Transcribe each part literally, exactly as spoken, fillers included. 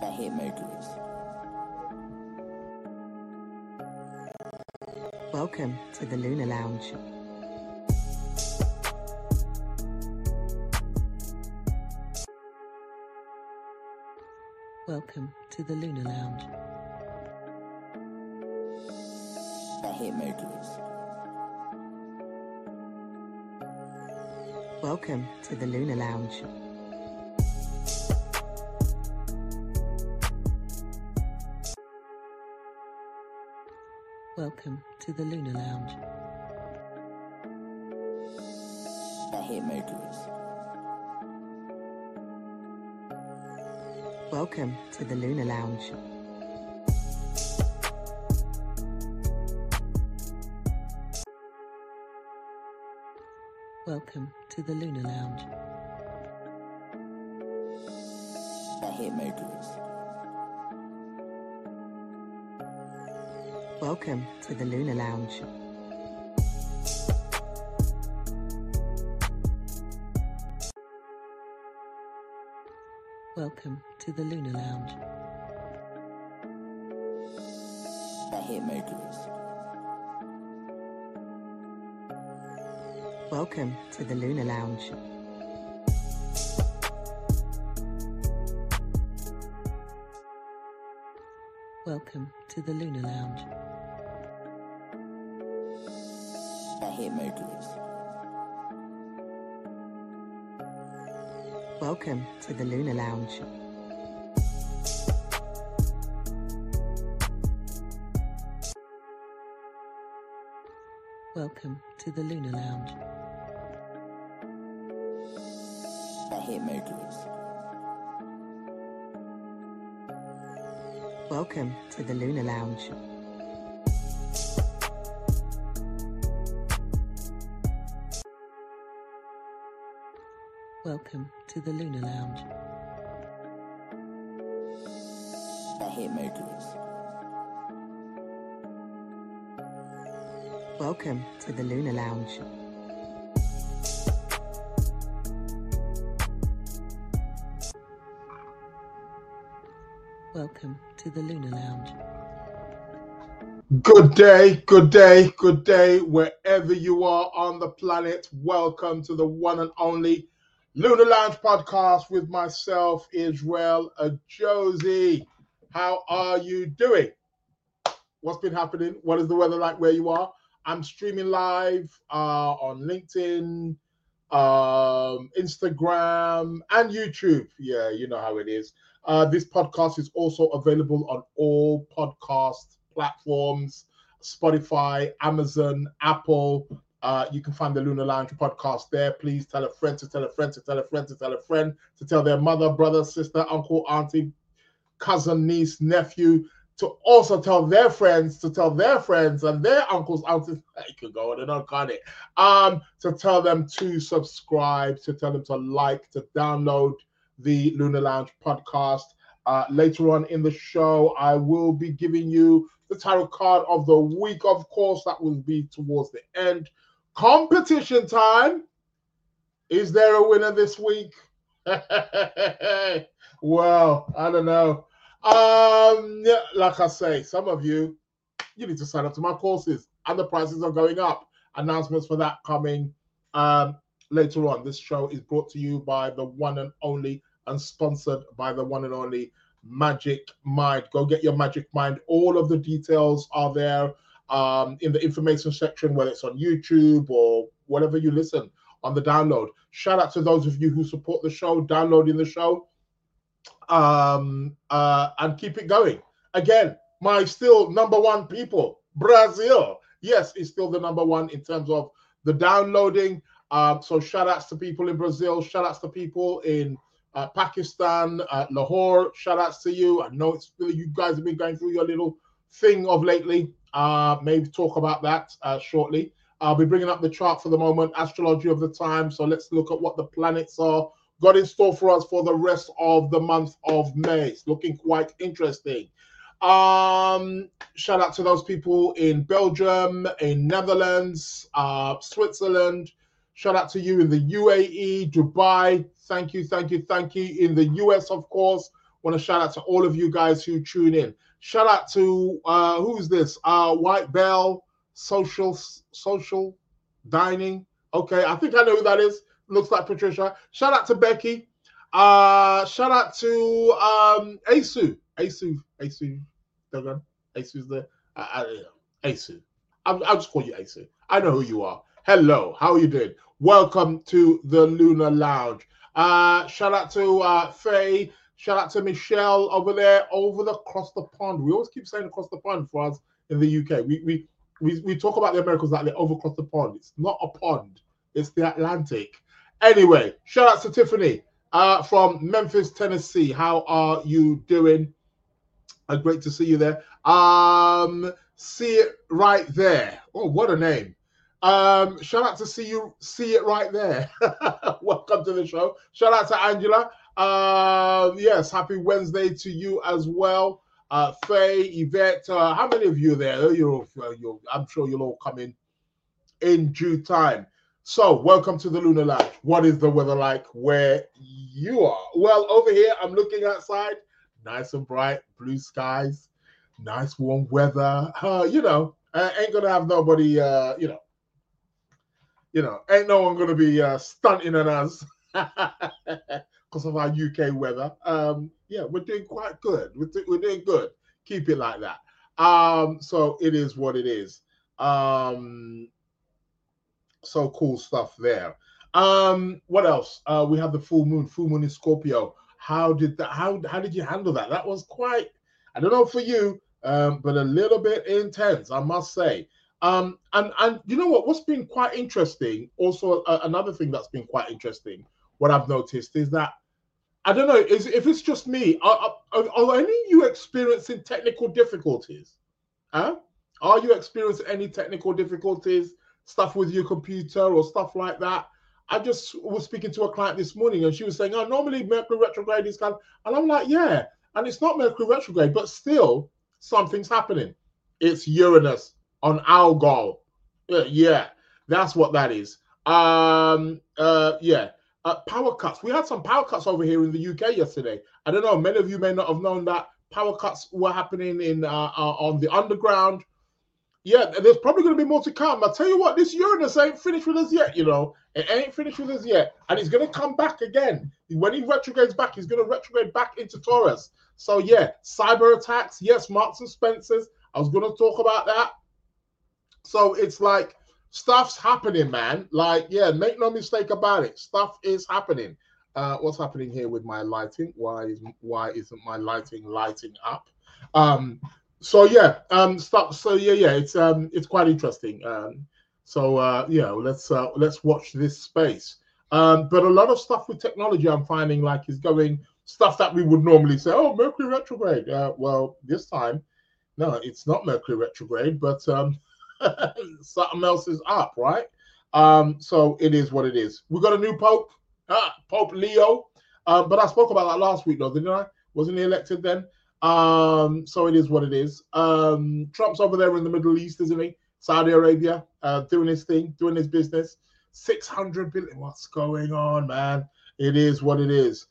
The Hitmakers. Welcome to the Lunar Lounge. Welcome to the Lunar Lounge. The Hitmakers. Welcome to the Lunar Lounge. Welcome to the Lunar Lounge. The Hitmakers. Welcome to the Lunar Lounge. Welcome to the Lunar Lounge. The Hitmakers. Welcome to the Lunar Lounge. Welcome to the Lunar Lounge. The Hitmakers. Welcome to the Lunar Lounge. Welcome to the Lunar Lounge. The Hitmakers. Welcome to the Lunar Lounge. Welcome to the Lunar Lounge. The Hitmakers. Welcome to the Lunar Lounge. Welcome to the Lunar Lounge. The Hitmakers. Welcome to the Lunar Lounge. Welcome to the Lunar Lounge. Good day, good day, good day, wherever you are on the planet. Welcome to the one and only Lunar Lounge podcast with myself, Israel Josie. How are you doing? What's been happening? What is the weather like where you are? I'm streaming live uh, on LinkedIn, um, Instagram, and YouTube. Yeah, you know how it is. Uh, this podcast is also available on all podcast platforms, Spotify, Amazon, Apple. Uh, you can find the Lunar Lounge podcast there. Please tell a friend to tell a friend to tell a friend to tell a friend to tell their mother, brother, sister, uncle, auntie, cousin, niece, nephew, to also tell their friends to tell their friends and their uncles, aunties. You could go on and on, can't it? Um, to tell them to subscribe, to tell them to like, to download the Lunar Lounge podcast. Uh, later on in the show, I will be giving you the tarot card of the week. Of course, that will be towards the end. Competition time. Is there a winner this week? Well, I don't know. Um, yeah, like I say, some of you, you need to sign up to my courses, and the prices are going up. Announcements for that coming um, later on. This show is brought to you by the one and only, and sponsored by the one and only Magic Mind. Go get your Magic Mind. All of the details are there um, in the information section, whether it's on YouTube or whatever you listen on the download. Shout out to those of you who support the show, downloading the show, um, uh, and keep it going. Again, my still number one people, Brazil. Yes, it's still the number one in terms of the downloading. Um, so shout outs to people in Brazil. Shout outs to people in uh, Pakistan, uh, Lahore. Shout outs to you. I know it's really, you guys have been going through your little thing of lately. Uh, maybe talk about that uh, shortly. I'll be bringing up the chart for the moment, astrology of the time. So let's look at what the planets are got in store for us for the rest of the month of May. It's looking quite interesting. Um, shout out to those people in Belgium, in Netherlands, uh, Switzerland. Shout out to you in the U A E, Dubai. Thank you, thank you, thank you. In the U S, of course, Want to shout out to all of you guys who tune in. Shout out to uh, who's this? Uh, White Bell Social Social Dining. Okay, I think I know who that is. Looks like Patricia. Shout out to Becky. Uh, shout out to um, Asu. Asu. Asu. Asu is the uh, Asu. I'll, I'll just call you Asu. I know who you are. Hello. How are you doing? Welcome to the Lunar Lounge. Uh, shout out to uh, Faye. Shout out to Michelle over there, over the across the pond. We always keep saying across the pond for us in the U K. We we we, we talk about the Americans like they're over across the pond. It's not a pond. It's the Atlantic. Anyway, shout out to Tiffany uh, from Memphis, Tennessee. How are you doing? Uh, great to see you there. Um, see it right there. Oh, what a name. Um, shout out to see you, see it right there. Welcome to the show. Shout out to Angela. Uh, yes, happy Wednesday to you as well. Uh, Faye, Yvette, uh, how many of you are there? You're, you're, I'm sure you'll all come in in due time. So, welcome to the Lunar Lounge. What is the weather like where you are? Well, over here, I'm looking outside. Nice and bright, blue skies, nice warm weather. Uh, you know, uh, ain't gonna have nobody, uh, you know, you know, ain't no one gonna be uh, stunting on us because of our U K weather. Um, yeah, we're doing quite good. We're, we're doing good. Keep it like that. Um, so it is what it is. Um, so cool stuff there. Um, what else? Uh, we have the full moon. Full moon in Scorpio. How did that? How how did you handle that? That was quite, I don't know for you, um, but a little bit intense, I must say. Um, and and you know what? What's been quite interesting, also uh, another thing that's been quite interesting, what I've noticed is that I don't know is if it's just me. Are, are, are any of you experiencing technical difficulties? Huh? Are you experiencing any technical difficulties? Stuff with your computer or stuff like that? I just was speaking to a client this morning and she was saying, oh, normally Mercury retrograde is kind of, and I'm like, yeah, and it's not Mercury retrograde, but still something's happening. It's Uranus on Algol. Yeah, yeah, that's what that is. Um, uh, yeah, uh, power cuts. We had some power cuts over here in the U K yesterday. I don't know, many of you may not have known that power cuts were happening in uh, uh, on the underground. Yeah, there's probably going to be more to come. I'll tell you what, this Uranus ain't finished with us yet, you know. It ain't finished with us yet. And he's going to come back again. When he retrogrades back, he's going to retrograde back into Taurus. So, yeah, cyber attacks. Yes, Marks and Spencers. I was going to talk about that. So, it's like stuff's happening, man. Like, yeah, make no mistake about it. Stuff is happening. Uh, what's happening here with my lighting? Why, is, why isn't my lighting lighting up? Um... So yeah, um, stop. So yeah, yeah, it's um, it's quite interesting. Um, so uh, yeah, let's uh, let's watch this space. Um, but a lot of stuff with technology, I'm finding like is going stuff that we would normally say, oh, Mercury retrograde. Uh, well, this time, no, it's not Mercury retrograde, but um, something else is up, right? Um, so it is what it is. We got a new Pope, ah, Pope Leo. Uh, but I spoke about that last week, though, didn't I? Wasn't he elected then? Um, so it is what it is. Um, Trump's over there in the Middle East, isn't he? Saudi Arabia, uh, doing his thing, doing his business. six hundred billion. What's going on, man? It is what it is.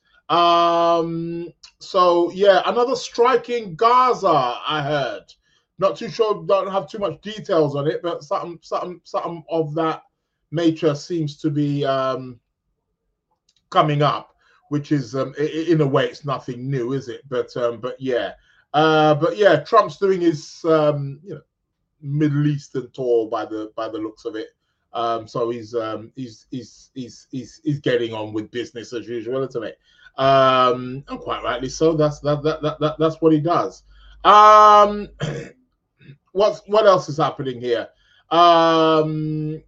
Um, so yeah, another strike in Gaza, I heard. Not too sure, don't have too much details on it, but something, something, something of that nature seems to be um, coming up. Which is, um, in a way, it's nothing new, is it? But, um, but yeah, uh, but yeah, Trump's doing his, um, you know, Middle Eastern tour by the by the looks of it. Um, so he's, um, he's, he's, he's, he's, he's getting on with business as usual, isn't it? Um, and quite rightly so. That's that, that, that, that that's what he does. Um, what's what else is happening here? Um.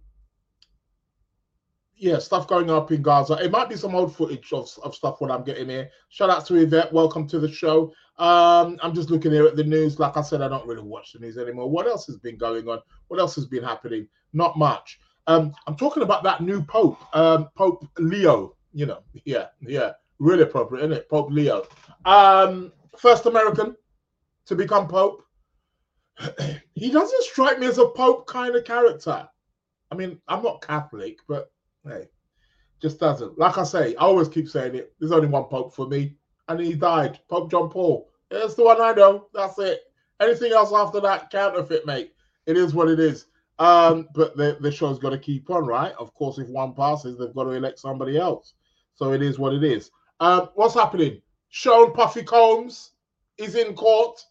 Yeah, stuff going up in Gaza. It might be some old footage of, of stuff what I'm getting here. Shout out to Yvette. Welcome to the show. Um, I'm just looking here at the news. Like I said, I don't really watch the news anymore. What else has been going on? What else has been happening? Not much. Um, I'm talking about that new Pope, um, Pope Leo. You know, yeah, yeah. Really appropriate, isn't it? Pope Leo. Um, first American to become Pope. He doesn't strike me as a Pope kind of character. I mean, I'm not Catholic, but hey, just doesn't. Like I say, I always keep saying it. There's only one Pope for me. and he died. Pope John Paul. That's the one I know. That's it. Anything else after that, counterfeit, mate. It is what it is. Um, but the, the show's got to keep on, right? Of course, if one passes, they've got to elect somebody else. So it is what it is. Um, what's happening? Sean Puffy Combs is in court.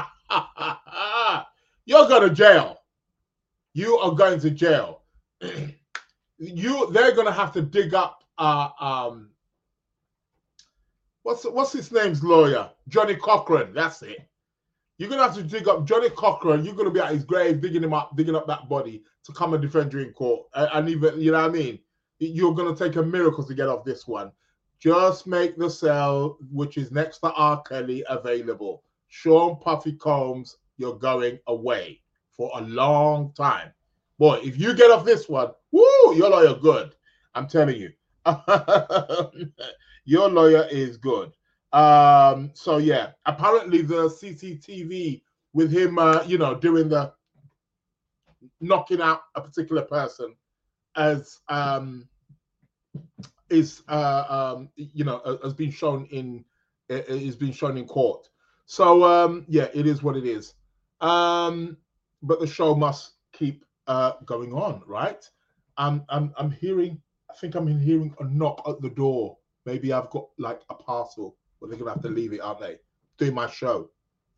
You're going to jail. You are going to jail. you, they're going to have to dig up. Uh, um, what's what's his name's lawyer? Johnny Cochran. That's it. You're going to have to dig up Johnny Cochran. You're going to be at his grave, digging him up, digging up that body to come and defend you in court. And, and even, you know what I mean? You're going to take a miracle to get off this one. Just make the cell, which is next to R. Kelly, available. Sean Puffy Combs, you're going away for a long time. Boy, if you get off this one, woo, your lawyer good. I'm telling you. Your lawyer is good. Um, so yeah, apparently the C C T V with him, uh, you know, doing the knocking out a particular person as um is uh um you know has been shown in is being shown in court. So um yeah, it is what it is. Um, but the show must keep uh going on, right? I'm I'm I'm hearing. I think I'm hearing a knock at the door. Maybe I've got like a parcel. But they're gonna have to leave it, aren't they? Doing my show.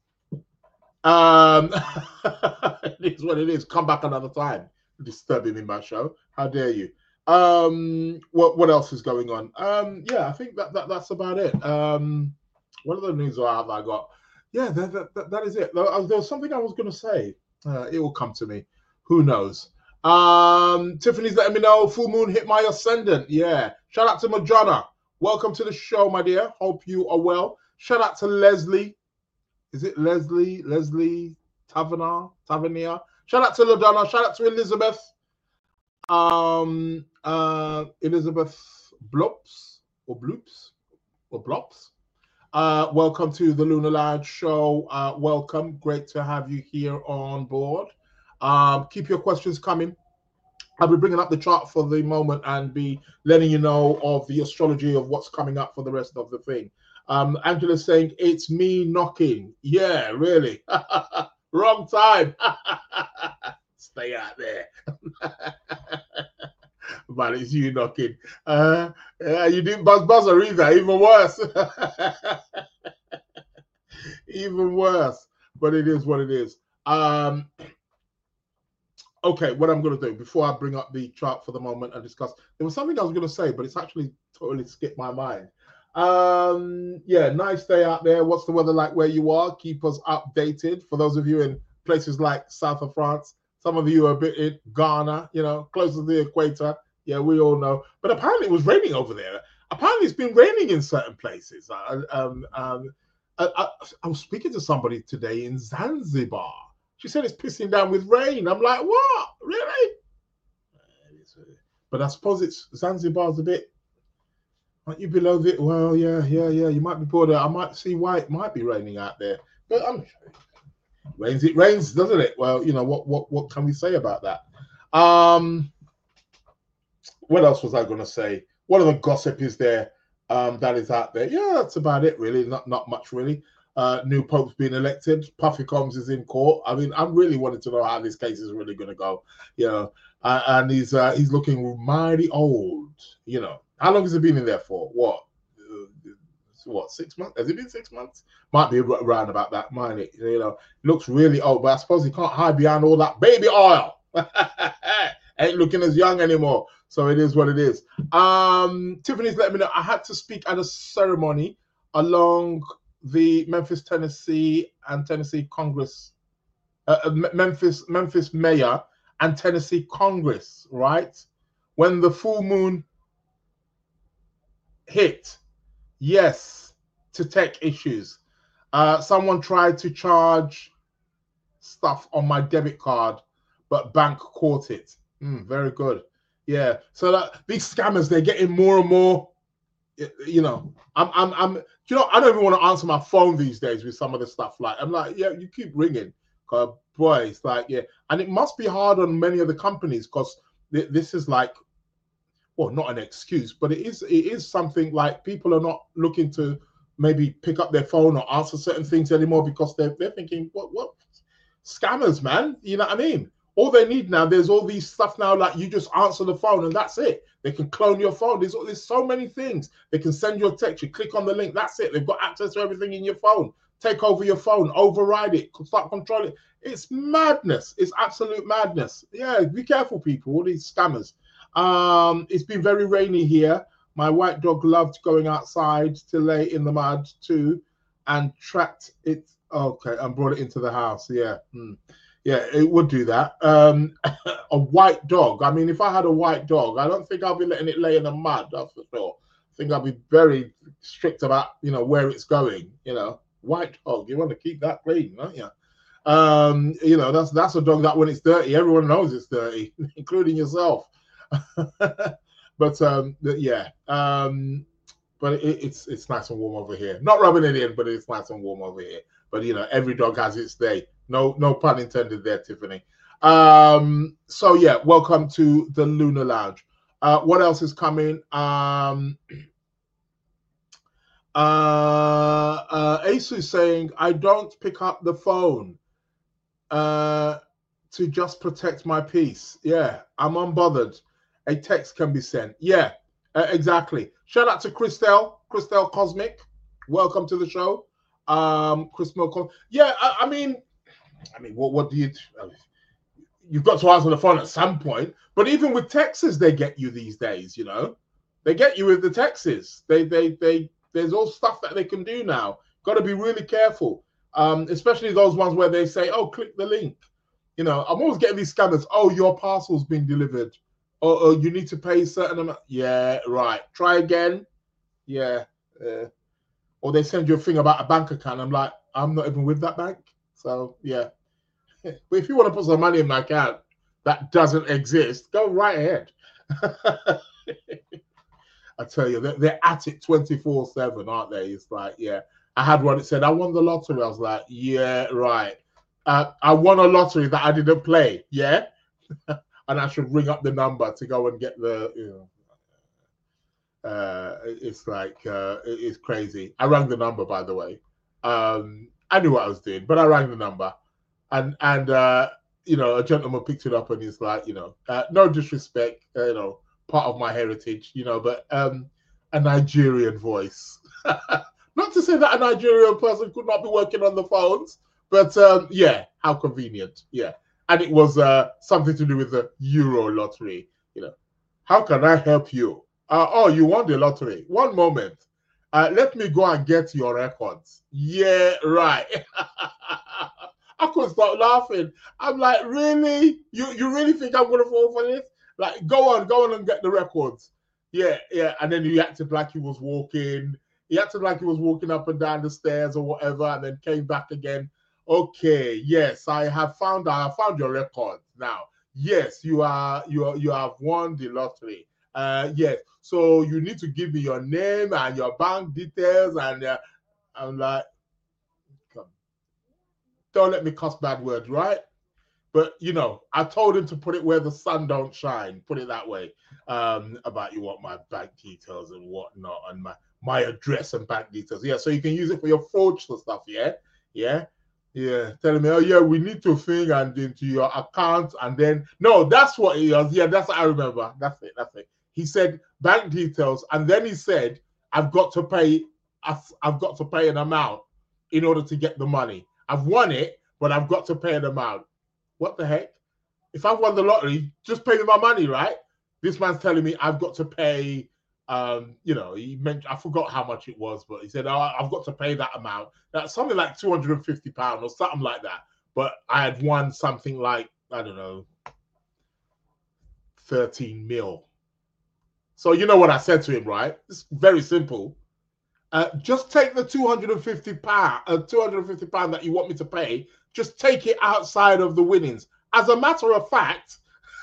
Um, it is what it is. Come back another time. Disturbing in my show. How dare you? Um, what what else is going on? Um, yeah, I think that, that that's about it. Um, what other news have I got? Yeah, that that, that, that is it. There, there was something I was gonna say. Uh, it will come to me. Who knows? Um, Tiffany's letting me know. Full moon hit my ascendant. Yeah. Shout out to Madonna. Welcome to the show, my dear. Hope you are well. Shout out to Leslie. Is it Leslie? Leslie Tavernier? Tavernier? Shout out to LaDonna. Shout out to Elizabeth. Um, uh, Elizabeth Blops or Bloops or Blops. Uh, welcome to the Lunar Lounge show. Uh, welcome. Great to have you here on board. Um, keep your questions coming. I'll be bringing up the chart for the moment and be letting you know of the astrology of what's coming up for the rest of the thing. Um, Angela's saying, it's me knocking. Yeah, really. Wrong time. Stay out there. But it's you knocking. Uh, uh, you didn't buzz buzzer either. Even worse. Even worse. But it is what it is. Um, Okay, what I'm going to do before I bring up the chart for the moment and discuss, there was something I was going to say, but it's actually totally skipped my mind. Um, yeah, nice day out there. What's the weather like where you are? Keep us updated. For those of you in places like south of France, some of you are a bit in Ghana, you know, closer to the equator. Yeah, we all know. But apparently it was raining over there. Apparently it's been raining in certain places. I, um, um, I, I, I was speaking to somebody today in Zanzibar. She said it's pissing down with rain. I'm like, what? Really? But I suppose it's Zanzibar's a bit. Aren't you below the? Well, yeah, yeah, yeah. You might be bored. I might see why it might be raining out there. But I'm rains. It rains, doesn't it? Well, you know what? What? What can we say about that? Um, what else was I going to say? What other gossip is there um, that is out there? Yeah, that's about it. Really, not not much really. Uh, new Pope's been elected. Puffy Combs is in court. I mean, I'm really wanting to know how this case is really going to go. You know, uh, and he's uh, he's looking mighty old. You know, how long has he been in there for? What? Uh, what? Six months? Has it been six months? Might be around about that. Might it? You know, looks really old. But I suppose he can't hide behind all that baby oil. Ain't looking as young anymore. So it is what it is. Um, Tiffany's letting me know I had to speak at a ceremony along the Memphis, Tennessee, and Tennessee Congress, uh, Memphis, Memphis Mayor and Tennessee Congress, right? When the full moon hit, yes, to tech issues. Uh, someone tried to charge stuff on my debit card, but bank caught it. Mm, very good. Yeah. So that these scammers, they're getting more and more. You know, I'm, I'm, I'm, you know, I don't even want to answer my phone these days with some of the stuff. Like, I'm like, yeah, you keep ringing. Cause boy, it's like, yeah. And it must be hard on many of the companies because th this is like, well, not an excuse, but it is, it is something like people are not looking to maybe pick up their phone or answer certain things anymore because they're, they're thinking, what, what? Scammers, man. You know what I mean? All they need now, there's all these stuff now, like you just answer the phone and that's it. They can clone your phone. There's, there's so many things. They can send you a text. You click on the link. That's it. They've got access to everything in your phone. Take over your phone. Override it. Start controlling it. It's madness. It's absolute madness. Yeah, be careful, people. All these scammers. Um, it's been very rainy here. My white dog loved going outside to lay in the mud too and tracked it. Okay, and brought it into the house. Yeah. Hmm. Yeah, it would do that. Um, a white dog. I mean, if I had a white dog, I don't think I'll be letting it lay in the mud, that's for sure. I think I'll be very strict about, you know, where it's going, you know. White dog, you want to keep that clean, don't you? Um, you know, that's that's a dog that when it's dirty, everyone knows it's dirty, including yourself. But um, yeah, um, but it, it's it's nice and warm over here. Not rubbing it in, but it's nice and warm over here. But you know, every dog has its day. No, no pun intended there, Tiffany. Um, so yeah, welcome to the Lunar Lounge. Uh, what else is coming? Um, uh, uh, Ace is saying, I don't pick up the phone uh, to just protect my peace. Yeah, I'm unbothered. A text can be sent. Yeah, uh, exactly. Shout out to Christelle, Christelle Cosmic. Welcome to the show. Um, Christelle, yeah, I, I mean, I mean, what what do you? I mean, you've got to answer the phone at some point. But even with texts, they get you these days. You know, they get you with the texts. They they they. There's all stuff that they can do now. Got to be really careful, um, especially those ones where they say, "Oh, click the link." You know, I'm always getting these scammers. Oh, your parcel's been delivered. Oh, oh you need to pay a certain amount. Yeah, right. Try again. Yeah. Uh, or they send you a thing about a bank account. I'm like, I'm not even with that bank. So, yeah. But if you want to put some money in my account that doesn't exist, go right ahead. I tell you, they're, they're at it twenty-four seven, aren't they? It's like, yeah. I had one that said, I won the lottery. I was like, yeah, right. Uh, I won a lottery that I didn't play. Yeah. And I should ring up the number to go and get the, you know. Uh, it's like, uh, it's crazy. I rang the number, by the way. Um, I knew what I was doing, but I rang the number. And, and uh, you know, a gentleman picked it up and he's like, you know, uh, no disrespect, uh, you know, part of my heritage, you know, but um, a Nigerian voice. Not to say that a Nigerian person could not be working on the phones, but um, yeah, how convenient. Yeah. And it was uh, something to do with the Euro lottery. You know, how can I help you? Uh, oh, you won the lottery. One moment. Uh, let me go and get your records. Yeah, right. I couldn't stop laughing. I'm like, really? You you really think I'm going to fall for this? Like, go on, go on and get the records. Yeah, yeah. And then he acted like he was walking. He acted like he was walking up and down the stairs or whatever, and then came back again. Okay, yes, I have found I have found your records now. Yes, you are you are, you have won the lottery. Uh, yes, so you need to give me your name and your bank details. And uh, I'm like, come, don't let me cuss bad words, right? But you know, I told him to put it where the sun don't shine. Put it that way. Um, about you want my bank details and whatnot, and my my address and bank details. Yeah, so you can use it for your fraudster stuff. Yeah, yeah. Yeah, telling me, oh yeah, we need to thing and into your account, and then no, that's what he was. Yeah, that's what I remember. That's it. That's it. He said bank details, and then he said, "I've got to pay. I've, I've got to pay an amount in order to get the money. I've won it, but I've got to pay an amount." What the heck? If I've won the lottery, just pay me my money, right? This man's telling me I've got to pay. Um, you know, he mentioned, I forgot how much it was, but he said, oh, I've got to pay that amount. That's something like two hundred fifty pounds or something like that. But I had won something like, I don't know, thirteen mil. So you know what I said to him, right? It's very simple. Uh, just take the two hundred fifty pounds, uh, two hundred fifty pounds that you want me to pay. Just take it outside of the winnings. As a matter of fact,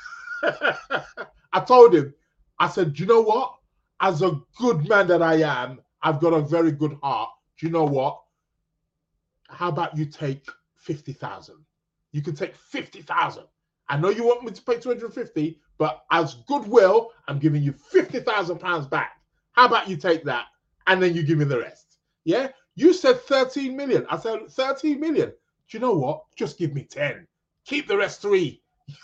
I told him, I said, do you know what? As a good man that I am, I've got a very good heart. Do you know what? How about you take fifty thousand? You can take fifty thousand. I know you want me to pay two hundred fifty, but as goodwill, I'm giving you fifty thousand pounds back. How about you take that and then you give me the rest? Yeah, you said thirteen million. I said thirteen million. Do you know what? Just give me ten. Keep the rest three.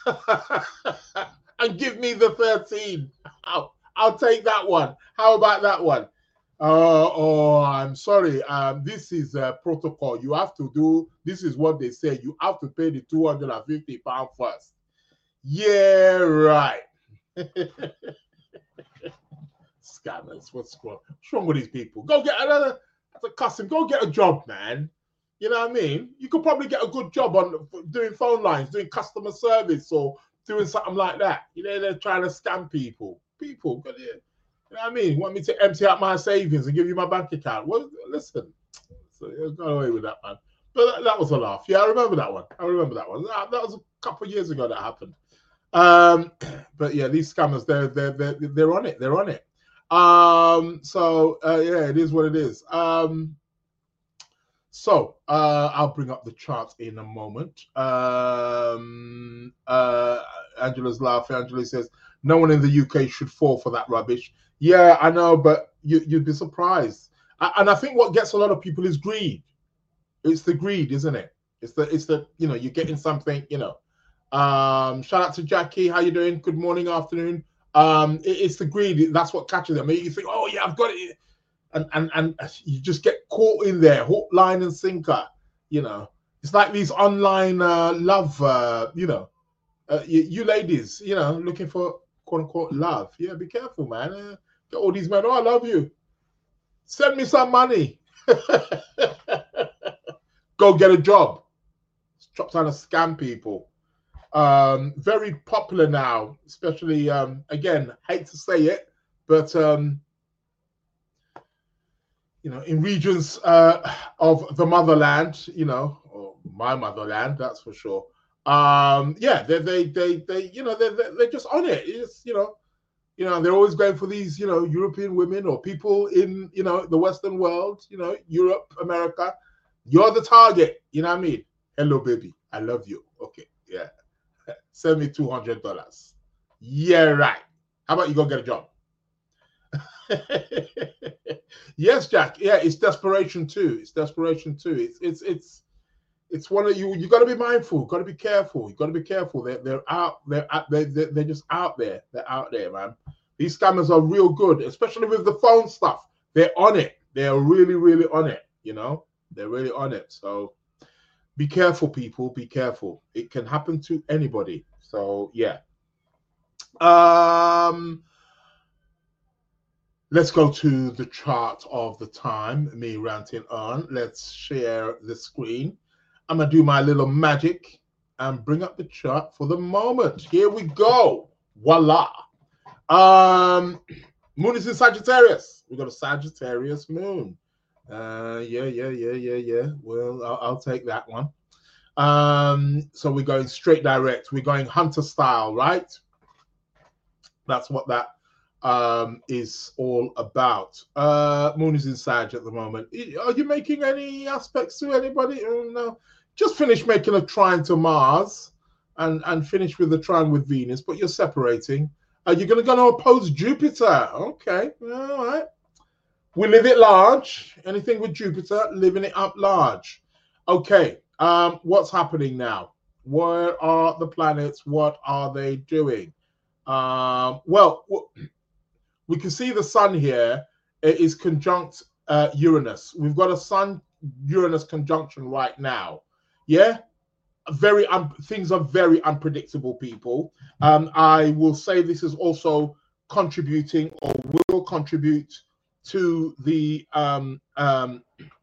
And give me the thirteen. I'll, I'll take that one. How about that one? Uh, oh, I'm sorry. Um, this is a protocol. You have to do, this is what they say. You have to pay the two hundred fifty pounds first. Yeah, right. Scammers. What's wrong? What's wrong with these people? Go get another, as a custom, go get a job, man. You know what I mean? You could probably get a good job on doing phone lines, doing customer service, or doing something like that. You know, they're trying to scam people. People, you know what I mean? Want me to empty out my savings and give you my bank account? Well, listen, so got away with that, man. But that, that was a laugh. Yeah, I remember that one. I remember that one. That, that was a couple of years ago that happened. Um, but yeah, these scammers, they're they're they're they're on it. They're on it. Um, so uh, yeah, it is what it is. Um, so uh, I'll bring up the chart in a moment. Um, uh, Angela's laughing. Angela says no one in the U K should fall for that rubbish. Yeah, I know, but you, you'd be surprised. And I think what gets a lot of people is greed. It's the greed, isn't it? It's the it's the you know you're getting something. You know. Um, shout out to Jackie. How you doing? Good morning, afternoon. Um, it, it's the greed. That's what catches them. You think, oh yeah, I've got it, and and and you just get caught in there, hook, line, and sinker. You know, it's like these online uh, love. Uh, you know, uh, you, you ladies, you know, looking for quote unquote love. Yeah, be careful, man. Uh, get all these men. Oh, I love you. Send me some money. Go get a job. Stop trying to scam people. Um, very popular now, especially, um, again, hate to say it, but, um, you know, in regions uh, of the motherland, you know, or my motherland, that's for sure. Um, yeah, they, they, they, they, you know, they're, they're just on it. It's, you know, you know, they're always going for these, you know, European women or people in, you know, the Western world, you know, Europe, America. You're the target. You know what I mean? Hello, baby. I love you. Okay. Yeah. Send me two hundred dollars. Yeah, right. How about you go get a job? Yes, Jack. Yeah, it's desperation too. It's desperation too. It's it's it's it's one of you. You got to be mindful. Got to be careful. You got to be careful. They're they're out. They're out. They they're, they're just out there. They're out there, man. These scammers are real good, especially with the phone stuff. They're on it. They're really really on it. You know, they're really on it. So. Be careful, people. Be careful. It can happen to anybody. So, yeah. Um, let's go to the chart of the time. Me ranting on. Let's share the screen. I'm going to do my little magic and bring up the chart for the moment. Here we go. Voila. Um, moon is in Sagittarius. We've got a Sagittarius moon. Uh, yeah, yeah, yeah, yeah, yeah. Well, I'll, I'll take that one. Um, so we're going straight direct. We're going hunter style, right? That's what that um is all about. Uh, moon is in Sag at the moment. Are you making any aspects to anybody? Oh, no. Just finish making a trine to Mars, and and finish with the trine with Venus. But you're separating. Are you going to go to oppose Jupiter? Okay, all right. We live it large. Anything with Jupiter, living it up large. Okay, um, what's happening now? Where are the planets? What are they doing? Um, well, we can see the sun here. It is conjunct uh, Uranus. We've got a sun-Uranus conjunction right now. Yeah, very um, things are very unpredictable, people. Um, I will say this is also contributing or will contribute to the um um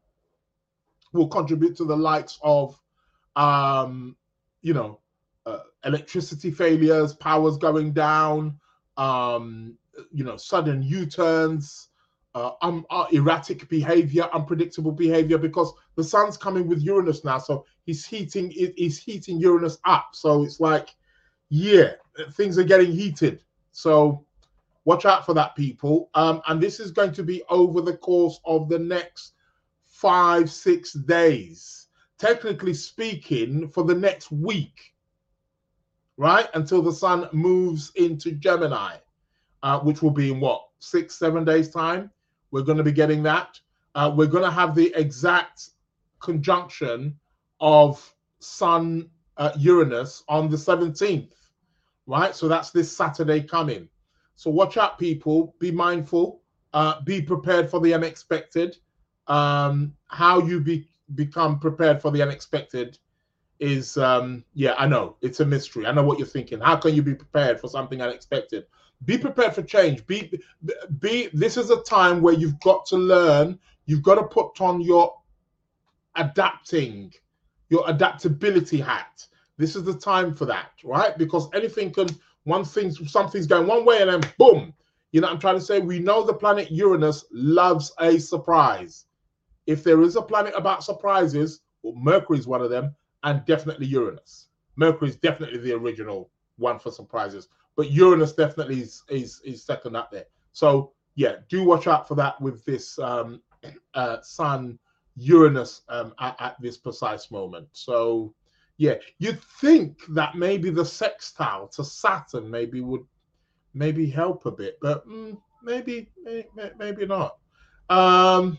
will contribute to the likes of um you know uh, electricity failures, powers going down, um you know sudden U-turns, uh, um, uh erratic behavior, unpredictable behavior, because the sun's coming with Uranus now, so he's heating it is heating Uranus up. So it's like, yeah, things are getting heated. So watch out for that, people. Um, and this is going to be over the course of the next five, six days. Technically speaking, for the next week, right? Until the sun moves into Gemini, uh, which will be in what, six, seven days' time? We're going to be getting that. uh, we're going to have the exact conjunction of Sun uh, Uranus on the seventeenth, right? So that's this Saturday coming. So watch out, people. Be mindful. Uh, be prepared for the unexpected. Um, how you be, become prepared for the unexpected is, um, yeah, I know. It's a mystery. I know what you're thinking. How can you be prepared for something unexpected? Be prepared for change. Be, be. This is a time where you've got to learn. You've got to put on your adapting, your adaptability hat. This is the time for that, right? Because anything can, one thing, something's going one way and then boom. You know what I'm trying to say? We know the planet Uranus loves a surprise. If there is a planet about surprises, well, Mercury is one of them, and definitely Uranus. Mercury is definitely the original one for surprises, but Uranus definitely is, is, is second up there. So yeah, do watch out for that with this um, uh, Sun Uranus um, at, at this precise moment. So yeah, you'd think that maybe the sextile to Saturn maybe would maybe help a bit, but mm, maybe, maybe maybe not, um,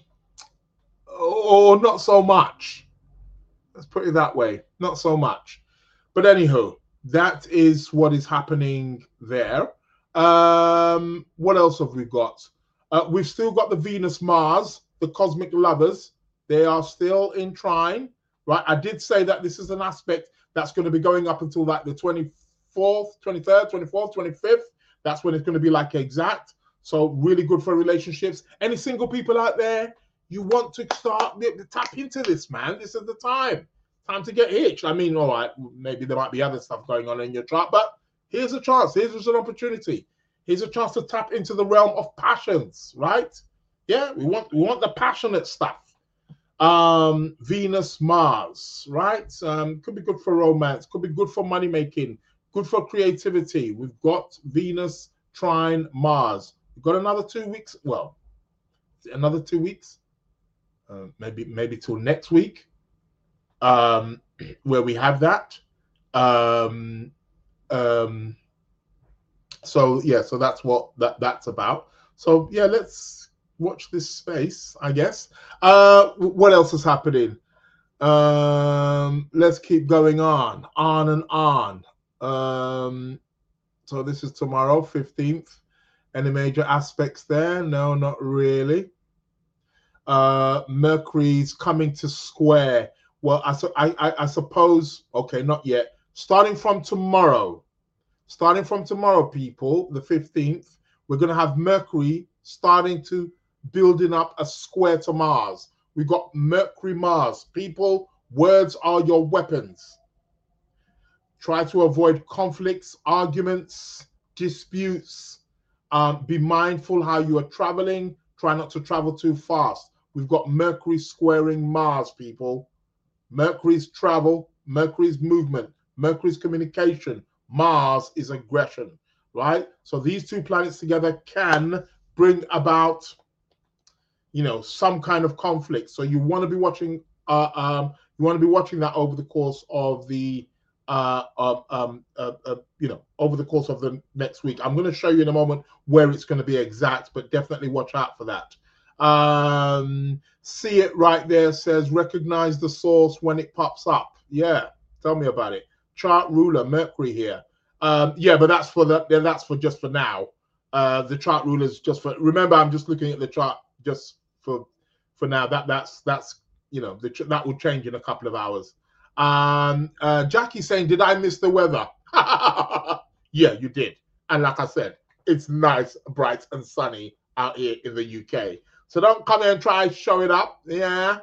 or not so much. Let's put it that way, not so much. But anywho, that is what is happening there. Um, what else have we got? Uh, we've still got the Venus Mars, the cosmic lovers. They are still in trine, right? I did say that this is an aspect that's going to be going up until like the twenty-fourth, twenty-third, twenty-fourth, twenty-fifth. That's when it's going to be like exact. So really good for relationships. Any single people out there, you want to start, tap into this, man. This is the time. Time to get hitched. I mean, all right, maybe there might be other stuff going on in your chart, but here's a chance. Here's an opportunity. Here's a chance to tap into the realm of passions, right? Yeah, we want we want the passionate stuff. Um, Venus, Mars, right? Um, could be good for romance. Could be good for money making. Good for creativity. We've got Venus, trine, Mars. We've got another two weeks. Well, another two weeks. Uh, maybe maybe till next week. Um, where we have that. Um, um, so yeah, so that's what that that's about. So yeah, let's watch this space, I guess. Uh, what else is happening? Um, let's keep going on, on and on. Um, so this is tomorrow, fifteenth. Any major aspects there? No, not really. Uh, Mercury's coming to square. Well, I, I, I suppose, okay, not yet. Starting from tomorrow, starting from tomorrow, people, the fifteenth, we're going to have Mercury starting to building up a square to Mars. We've got Mercury, Mars. People, words are your weapons. Try to avoid conflicts, arguments, disputes. Um, be mindful how you are traveling. Try not to travel too fast. We've got Mercury squaring Mars, people. Mercury's travel, Mercury's movement, Mercury's communication. Mars is aggression, right? So these two planets together can bring about, you know, some kind of conflict. So you want to be watching, uh, um, you want to be watching that over the course of the Uh, uh, um, uh, uh, you know, over the course of the next week. I'm going to show you in a moment where it's going to be exact, but definitely watch out for that. Um, see it right there, says recognize the source when it pops up. Yeah, tell me about it. Chart ruler, Mercury here. Um, yeah, but that's for the, that's for just for now. Uh, the chart ruler is just for, remember, I'm just looking at the chart just for, for now. That that's, that's, you know, the, that will change in a couple of hours. Um, uh, Jackie saying, did I miss the weather? Yeah, you did. And like I said, it's nice, bright and sunny out here in the U K. So don't come here and try to show it up. Yeah.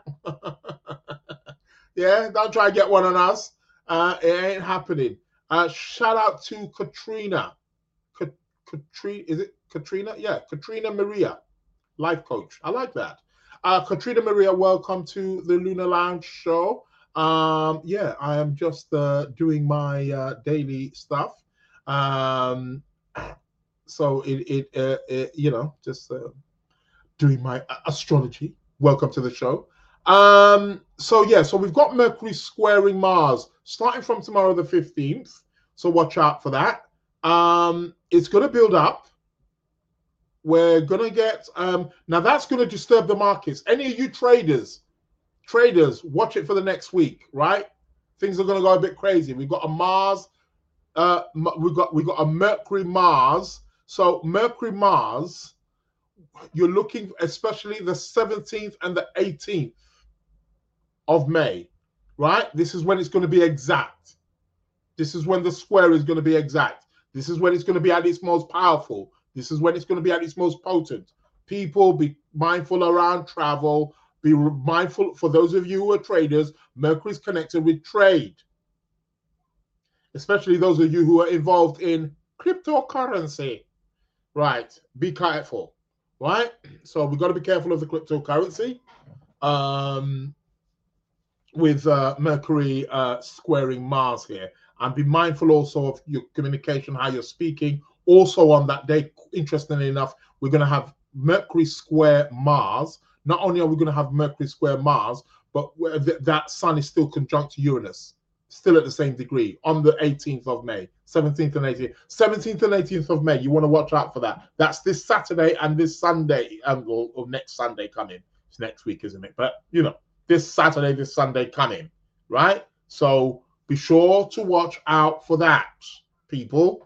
Yeah, don't try to get one on us. Uh, it ain't happening. Uh, shout out to Katrina. Ka Katrina, is it Katrina? Yeah, Katrina Maria, life coach. I like that. Uh, Katrina Maria, welcome to the Lunar Lounge show. Um, yeah, I am just uh, doing my uh, daily stuff. Um, so it, it, uh, it, you know, just uh, doing my astrology. Welcome to the show. Um, so yeah, so we've got Mercury squaring Mars starting from tomorrow, the fifteenth. So watch out for that. Um, it's going to build up. We're going to get, um, now that's going to disturb the markets. Any of you traders, traders, watch it for the next week, right? Things are going to go a bit crazy. We've got a Mars, uh, we've got, we've got a Mercury Mars. So Mercury Mars, you're looking, especially the seventeenth and the eighteenth of May, right? This is when it's going to be exact. This is when the square is going to be exact. This is when it's going to be at its most powerful. This is when it's going to be at its most potent. People, be mindful around travel. Be mindful, for those of you who are traders, Mercury is connected with trade. Especially those of you who are involved in cryptocurrency. Right, be careful, right? So we've got to be careful of the cryptocurrency um, with uh, Mercury uh, squaring Mars here. And be mindful also of your communication, how you're speaking. Also on that day, interestingly enough, we're going to have Mercury square Mars. Not only are we going to have Mercury square Mars, but that sun is still conjunct to Uranus, still at the same degree, on the eighteenth of May, seventeenth and eighteenth. seventeenth and eighteenth of May, you want to watch out for that. That's this Saturday and this Sunday, um, or, or next Sunday coming. It's next week, isn't it? But, you know, this Saturday, this Sunday coming, right? So be sure to watch out for that, people.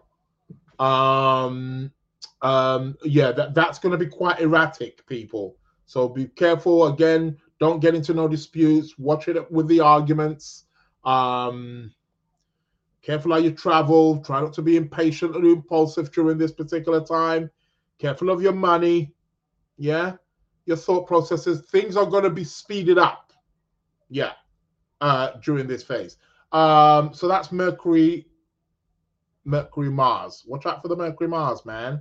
Um, um, yeah, that, that's going to be quite erratic, people. So be careful. Again, don't get into no disputes. Watch it with the arguments. Um, careful how you travel. Try not to be impatient or impulsive during this particular time. Careful of your money. Yeah, your thought processes. Things are going to be speeded up. Yeah, uh, during this phase. Um, so that's Mercury, Mercury Mars. Watch out for the Mercury Mars, man.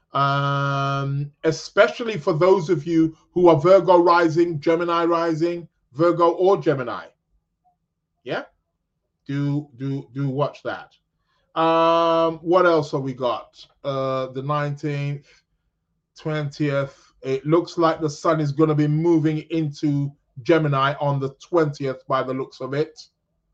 Um, especially for those of you who are Virgo rising, Gemini rising, Virgo or Gemini. Yeah, do do do watch that. Um, what else have we got? Uh, the nineteenth, twentieth. It looks like the sun is going to be moving into Gemini on the twentieth by the looks of it.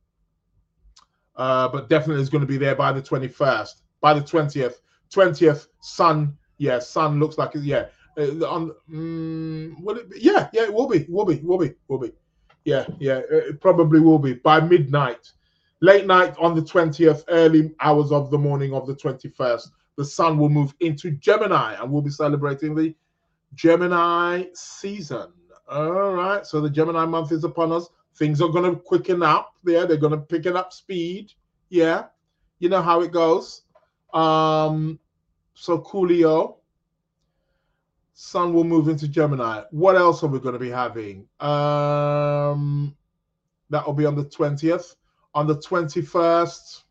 Uh, but definitely is going to be there by the twenty-first. By the twentieth. twentieth, sun. Yeah, sun looks like, yeah. Uh, on, um, will it be? Yeah, yeah, it will be. Will be. Will be. Will be. Yeah, yeah, it probably will be. By midnight. Late night on the twentieth, early hours of the morning of the twenty-first, the sun will move into Gemini and we'll be celebrating the Gemini season. All right, so the Gemini month is upon us. Things are going to quicken up there. They're going to pick it up speed. Yeah, you know how it goes. Um, so Coolio, sun will move into Gemini. What else are we going to be having? Um, that will be on the twentieth. On the twenty-first,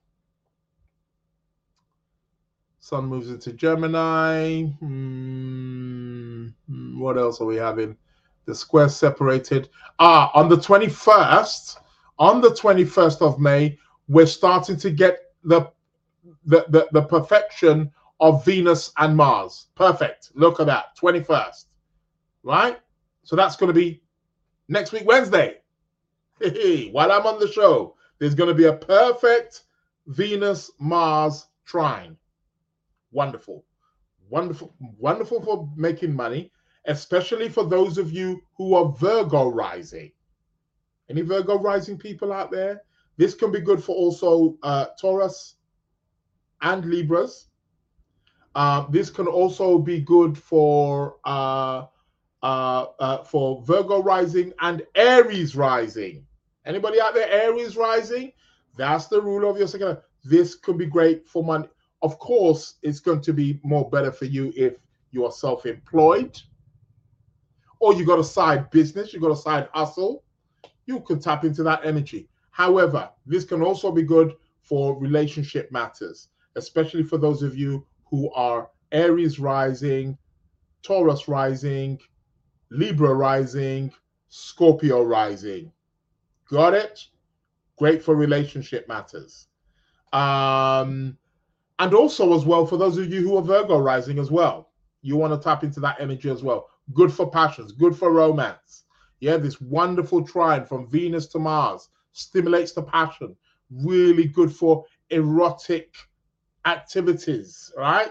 sun moves into Gemini. Hmm, what else are we having? The square separated. Ah, on the twenty-first, on the twenty-first of May, we're starting to get the, the, the, the perfection of Venus and Mars. Perfect. Look at that. twenty-first. Right? So that's going to be next week, Wednesday. While I'm on the show, there's going to be a perfect Venus-Mars trine. Wonderful. Wonderful. Wonderful for making money, especially for those of you who are Virgo rising. Any Virgo rising people out there? This can be good for also uh, Taurus and Libras. Uh, this can also be good for uh, uh, uh, for Virgo rising and Aries rising. Anybody out there, Aries rising? That's the ruler of your second. This could be great for money. Of course, it's going to be more better for you if you are self-employed or you got a side business, you got a side hustle. You can tap into that energy. However, this can also be good for relationship matters, especially for those of you who are Aries rising, Taurus rising, Libra rising, Scorpio rising. Got it? Great for relationship matters. Um, and also as well, for those of you who are Virgo rising as well, you want to tap into that energy as well. Good for passions, good for romance. Yeah, this wonderful trine from Venus to Mars stimulates the passion. Really good for erotic activities, right?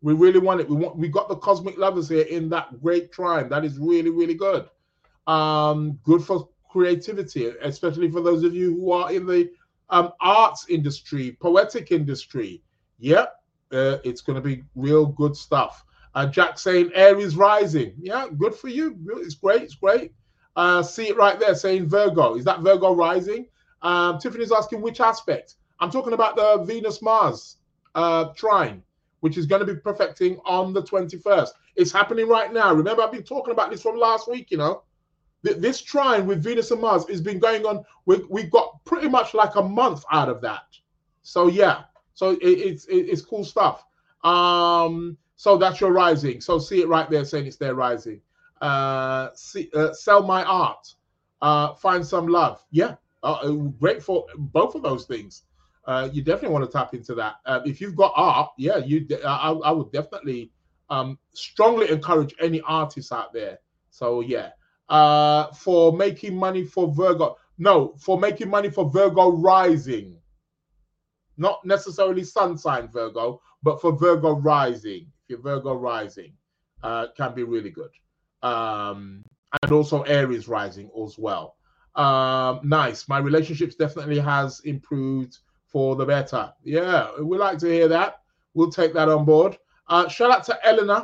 We really want it. We want. We got the cosmic lovers here in that great trine. That is really, really good. Um, good for creativity, especially for those of you who are in the um, arts industry, poetic industry. Yep, uh, it's going to be real good stuff. Uh, Jack saying Aries rising. Yeah, good for you. It's great. It's great. Uh, see it right there saying Virgo. Is that Virgo rising? Um, Tiffany's asking which aspect. I'm talking about the Venus-Mars uh, trine, which is going to be perfecting on the twenty-first. It's happening right now. Remember, I've been talking about this from last week, you know. This trine with Venus and Mars has been going on. We, we got pretty much like a month out of that. So, yeah. So, it, it's it, it's cool stuff. Um, so, that's your rising. So, see it right there saying it's their rising. Uh, see, uh, sell my art. Uh, find some love. Yeah. Uh, great for both of those things. Uh, you definitely want to tap into that. Uh, if you've got art, yeah, you. I, I would definitely um, strongly encourage any artists out there. So, yeah. Uh, for making money for Virgo. No, for making money for Virgo rising. Not necessarily sun sign Virgo, but for Virgo rising. If you're Virgo rising, uh, can be really good. Um, and also Aries rising as well. Um, nice. My relationships definitely has improved for the better. Yeah, we like to hear that. We'll take that on board. Uh, shout out to Elena.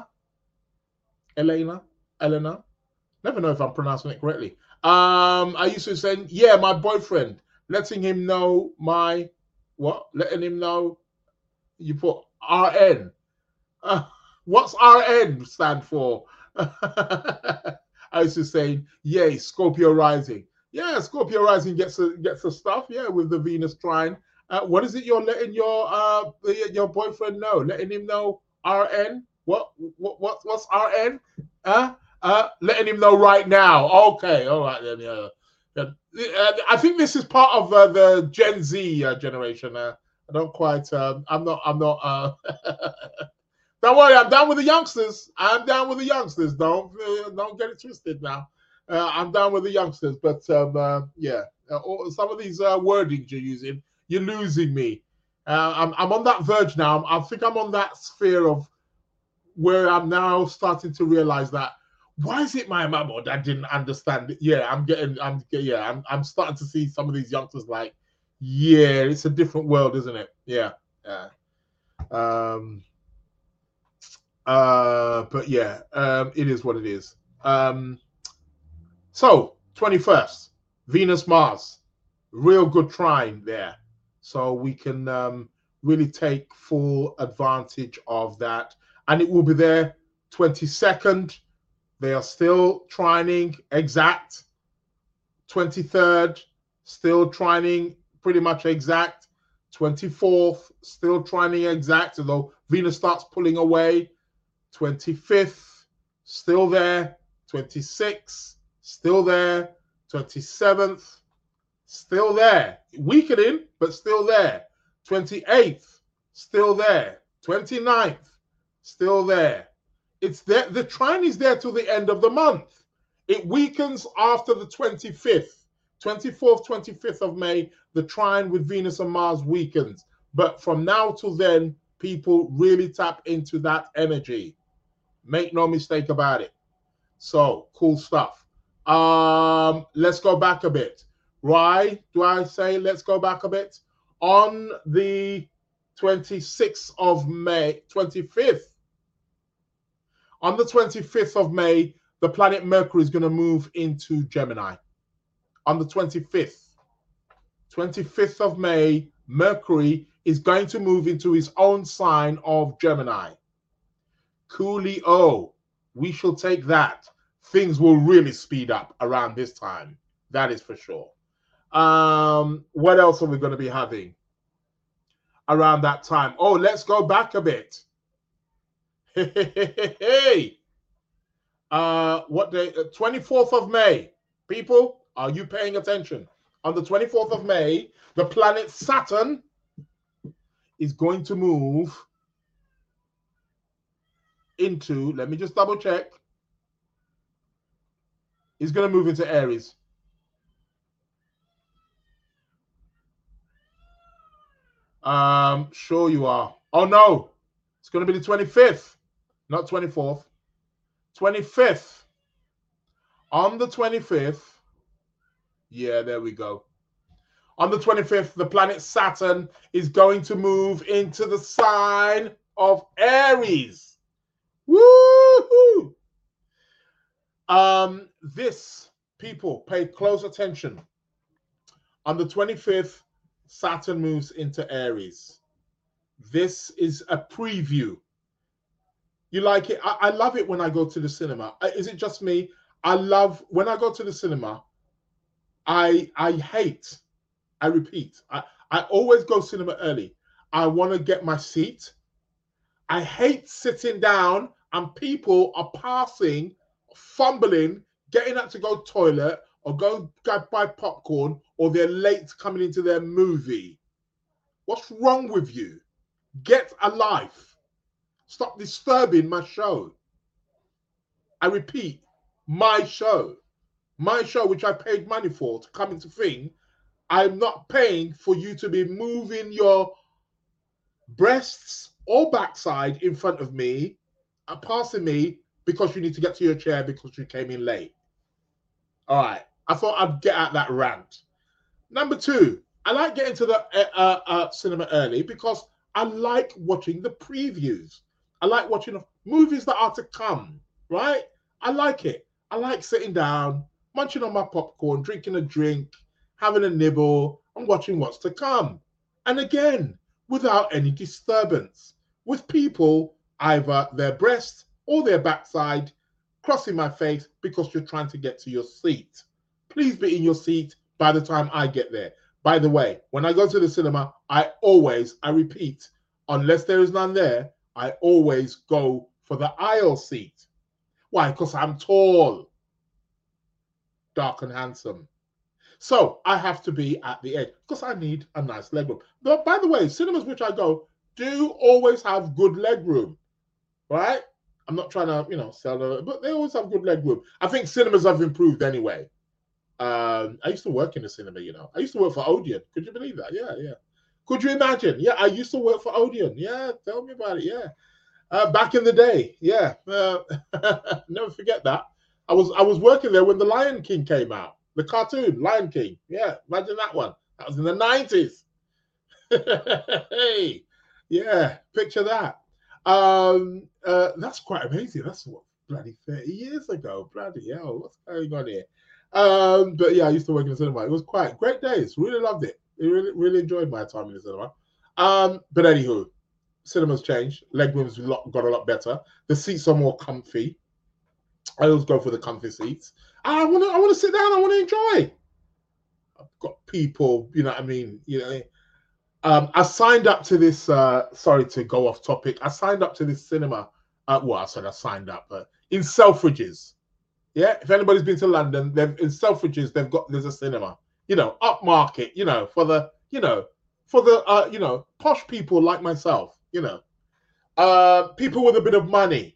Elena. Elena. Never know if I'm pronouncing it correctly. Um, I used to say, yeah, my boyfriend, letting him know my, what? Letting him know, you put R N. Uh, what's R N stand for? I used to say, yay, Scorpio rising. Yeah, Scorpio rising gets the, gets the stuff, yeah, with the Venus trine. Uh, what is it you're letting your uh your boyfriend know? Letting him know R N? What, what, what what's R N? Huh? Uh, letting him know right now. Okay, all right then. Yeah, uh, I think this is part of uh, the Gen Z uh, generation. Uh, I don't quite. Um, I'm not. I'm not. Uh, don't worry. I'm down with the youngsters. I'm down with the youngsters. Don't uh, don't get it twisted now. Uh, I'm down with the youngsters. But um, uh, yeah, uh, all, some of these uh, wordings you're using, you're losing me. Uh, I'm I'm on that verge now. I think I'm on that sphere of where I'm now starting to realize that. Why is it my mum or dad didn't understand it? Yeah, I'm getting, I'm yeah, I'm, I'm starting to see some of these youngsters like, yeah, it's a different world, isn't it? Yeah, yeah. Um, uh, but yeah, um, it is what it is. Um, so twenty-first, Venus Mars, real good trine there, so we can um, really take full advantage of that, and it will be there twenty-second. They are still trining exact. twenty-third, still trining pretty much exact. twenty-fourth, still trining exact, although Venus starts pulling away. twenty-fifth, still there. twenty-sixth, still there. twenty-seventh, still there. Weakening, but still there. twenty-eighth, still there. twenty-ninth, still there. It's there. The trine is there till the end of the month. It weakens after the twenty-fifth, twenty-fourth, twenty-fifth of May. The trine with Venus and Mars weakens. But from now till then, people really tap into that energy. Make no mistake about it. So, cool stuff. Um, let's go back a bit. Why do I say let's go back a bit? On the twenty-sixth of May, twenty-fifth, on the twenty-fifth of May, the planet Mercury is going to move into Gemini. On the twenty-fifth. twenty-fifth of May, Mercury is going to move into his own sign of Gemini. Coolio. We shall take that. Things will really speed up around this time. That is for sure. Um, what else are we going to be having around that time? Oh, let's go back a bit. Hey, hey, hey, hey. Uh, what day? twenty-fourth of May. People, are you paying attention? On the twenty-fourth of May, the planet Saturn is going to move into, let me just double check. He's going to move into Aries. Um, sure you are. Oh no, It's going to be the twenty-fifth, not twenty-fourth. twenty-fifth. On the twenty-fifth. Yeah, there we go. On the twenty-fifth, the planet Saturn is going to move into the sign of Aries. Woo-hoo! Um, this, people, pay close attention. On the twenty-fifth, Saturn moves into Aries. This is a preview. You like it? I, I love it when I go to the cinema. Is it just me? I love when I go to the cinema. I I hate. I repeat. I, I always go cinema early. I want to get my seat. I hate sitting down and people are passing, fumbling, getting up to go toilet or go, go buy popcorn, or they're late coming into their movie. What's wrong with you? Get a life. Stop disturbing my show. I repeat, my show. My show, which I paid money for to come into thing. I'm not paying for you to be moving your breasts or backside in front of me and passing me because you need to get to your chair because you came in late. All right. I thought I'd get out that rant. Number two, I like getting to the uh, uh, cinema early because I like watching the previews. I like watching movies that are to come, right? I like it. I like sitting down, munching on my popcorn, drinking a drink, having a nibble, and watching what's to come. And again, without any disturbance, with people, either their breast or their backside, crossing my face because you're trying to get to your seat. Please be in your seat by the time I get there. By the way, when I go to the cinema, I always, I repeat, unless there is none there, I always go for the aisle seat. Why? Because I'm tall, dark and handsome. So I have to be at the edge because I need a nice leg room. But by the way, cinemas which I go do always have good leg room, right? I'm not trying to, you know, sell it, but they always have good leg room. I think cinemas have improved anyway. Um, I used to work in the cinema, you know. I used to work for Odeon. Could you believe that? Yeah, yeah. Could you imagine? Yeah, I used to work for Odeon. Yeah, tell me about it. Yeah, uh, back in the day. Yeah, uh, never forget that. I was I was working there when The Lion King came out. The cartoon, Lion King. Yeah, imagine that one. That was in the nineties. Hey, yeah, picture that. Um, uh, that's quite amazing. That's what, bloody thirty years ago. Bloody hell, what's going on here? Um, but yeah, I used to work in the cinema. It was quite great days. Really loved it. Really, really enjoyed my time in the cinema. Um, but anywho, cinema's changed. Leg rooms got a lot better. The seats are more comfy. I always go for the comfy seats. I want to. I want to sit down. I want to enjoy. I've got people. You know what I mean. You know. Um, I signed up to this. Uh, sorry to go off topic. I signed up to this cinema. Uh, well, I said I signed up uh, in Selfridges. Yeah. If anybody's been to London, they've in Selfridges. They've got there's a cinema. You know, upmarket. You know, for the you know for the uh, you know posh people like myself. You know, uh, people with a bit of money.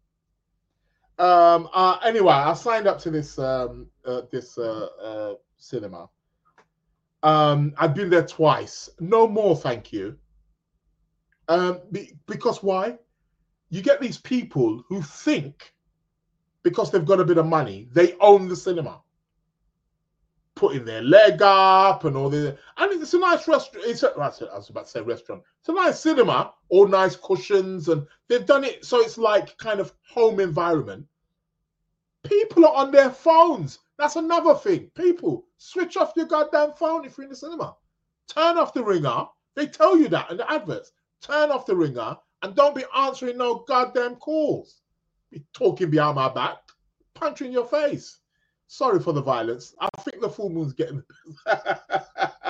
Um, uh, anyway, I signed up to this um, uh, this uh, uh, cinema. Um, I've been there twice. No more, thank you. Um, be, because why? You get these people who think because they've got a bit of money, they own the cinema, putting their leg up and all the. I mean, it's a nice restaurant. It's a, I was about to say restaurant. It's a nice cinema, all nice cushions, and they've done it so it's like kind of home environment. People are on their phones. That's another thing. People, switch off your goddamn phone if you're in the cinema. Turn off the ringer. They tell you that in the adverts. Turn off the ringer and don't be answering no goddamn calls. Be talking behind my back, punch you in your face. Sorry for the violence. I think the full moon's getting. But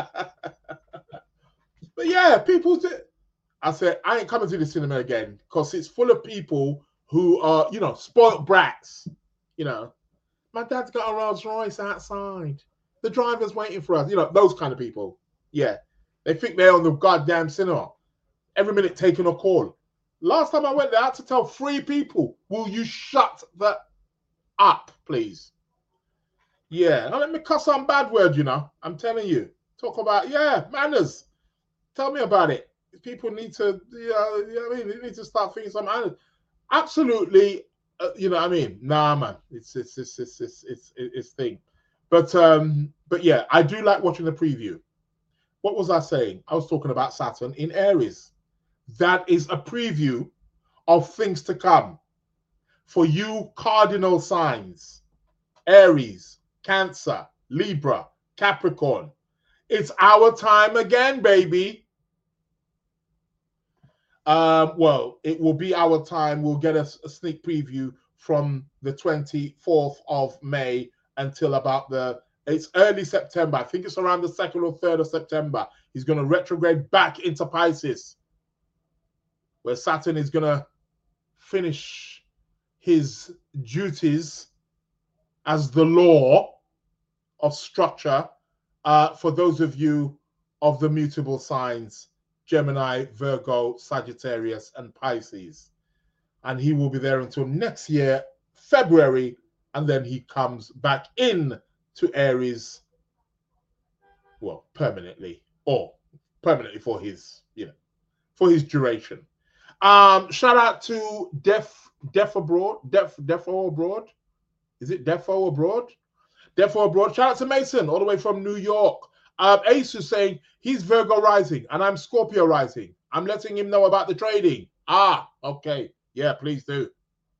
yeah, people. Do... I said I ain't coming to the cinema again because it's full of people who are, you know, spoiled brats. You know, my dad's got a Rolls Royce outside. The driver's waiting for us. You know, those kind of people. Yeah. They think they're on the goddamn cinema. Every minute taking a call. Last time I went there, I had to tell three people, will you shut the up, please? Yeah. Now let me cuss some bad words, you know. I'm telling you. Talk about, yeah, manners. Tell me about it. people need to, you know, you know what I mean, they need to start thinking something. Absolutely, uh, you know what I mean? Nah, man, it's it's it's it's it's it's, it's thing. But um, but yeah, I do like watching the preview. What was I saying? I was talking about Saturn in Aries. That is a preview of things to come for you cardinal signs: Aries, Cancer, Libra, Capricorn. It's our time again, baby. Um, well, it will be our time. We'll get a, a sneak preview from the twenty-fourth of May until about the, it's early September. I think it's around the second or third of September. He's going to retrograde back into Pisces, where Saturn is going to finish his duties as the law of structure uh, for those of you of the mutable signs, Gemini, Virgo, Sagittarius, and Pisces. And he will be there until next year, February, and then he comes back in to Aries, well, permanently, or permanently for his, you know, for his duration. Um, shout out to Def Def Abroad, Def Defo Abroad. Is it Defo Abroad? Defo Abroad. Shout out to Mason, all the way from New York. Um, Ace is saying he's Virgo rising and I'm Scorpio rising. I'm letting him know about the trading. Ah, okay. Yeah, please do.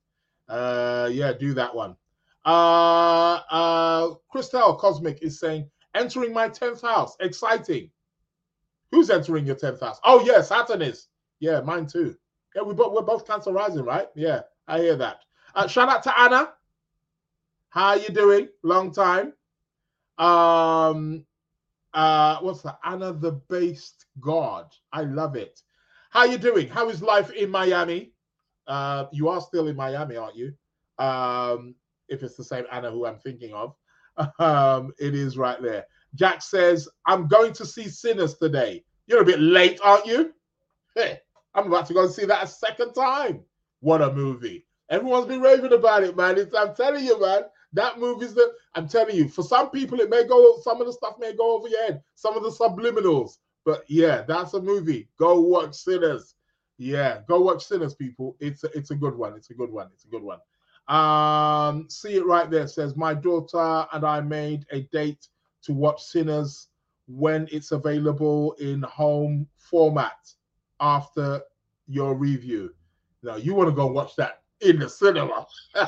Uh, yeah, do that one. Uh, uh, Christelle Cosmic is saying, entering my tenth house. Exciting. Who's entering your tenth house? Oh, yeah, Saturn is. Yeah, mine too. Yeah, we both, we're both Cancer rising, right? Yeah, I hear that. Uh, shout out to Anna. How you doing? Long time. Um, uh, what's that? Anna the Based God. I love it. How you doing? How is life in Miami? Uh, you are still in Miami, aren't you? Um, if it's the same Anna who I'm thinking of. Um, it is right there. Jack says, I'm going to see Sinners today. You're a bit late, aren't you? Hey, I'm about to go and see that a second time. What a movie. Everyone's been raving about it, man. It's, I'm telling you, man. That movie's the, I'm telling you, for some people, it may go, some of the stuff may go over your head, some of the subliminals. But yeah, that's a movie. Go watch Sinners. Yeah, go watch Sinners, people. It's a, it's a good one. It's a good one. It's a good one. Um, see it right there. It says, my daughter and I made a date to watch Sinners when it's available in home format after your review. Now, you want to go watch that in the cinema.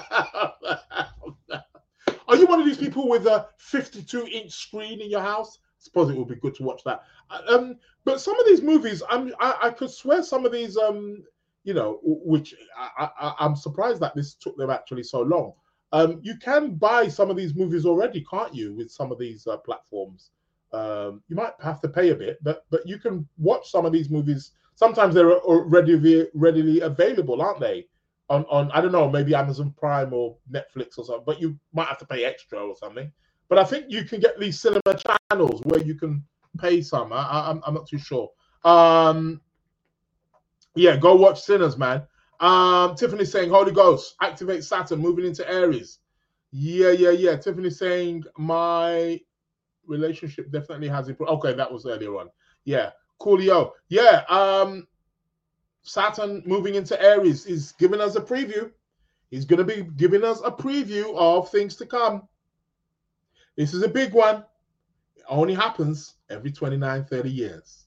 Are you one of these people with a fifty-two inch screen in your house? I suppose it would be good to watch that. Um, but some of these movies, I'm, I, I could swear some of these, um, you know, which I, I, I'm surprised that this took them actually so long. Um, you can buy some of these movies already, can't you, with some of these uh, platforms? Um, you might have to pay a bit, but but you can watch some of these movies. Sometimes they're already readily available, aren't they? On, on I don't know, maybe Amazon Prime or Netflix or something, but you might have to pay extra or something. But I think you can get these cinema channels where you can pay some. I, I'm, I'm not too sure. Um, yeah, go watch Sinners, man. Um, Tiffany saying, Holy Ghost, activate Saturn, moving into Aries. Yeah, yeah, yeah. Tiffany saying, my relationship definitely has improved. Okay, that was earlier on. Yeah, coolio. Yeah, um, Saturn moving into Aries is giving us a preview. He's going to be giving us a preview of things to come. This is a big one. It only happens every twenty-nine, thirty years.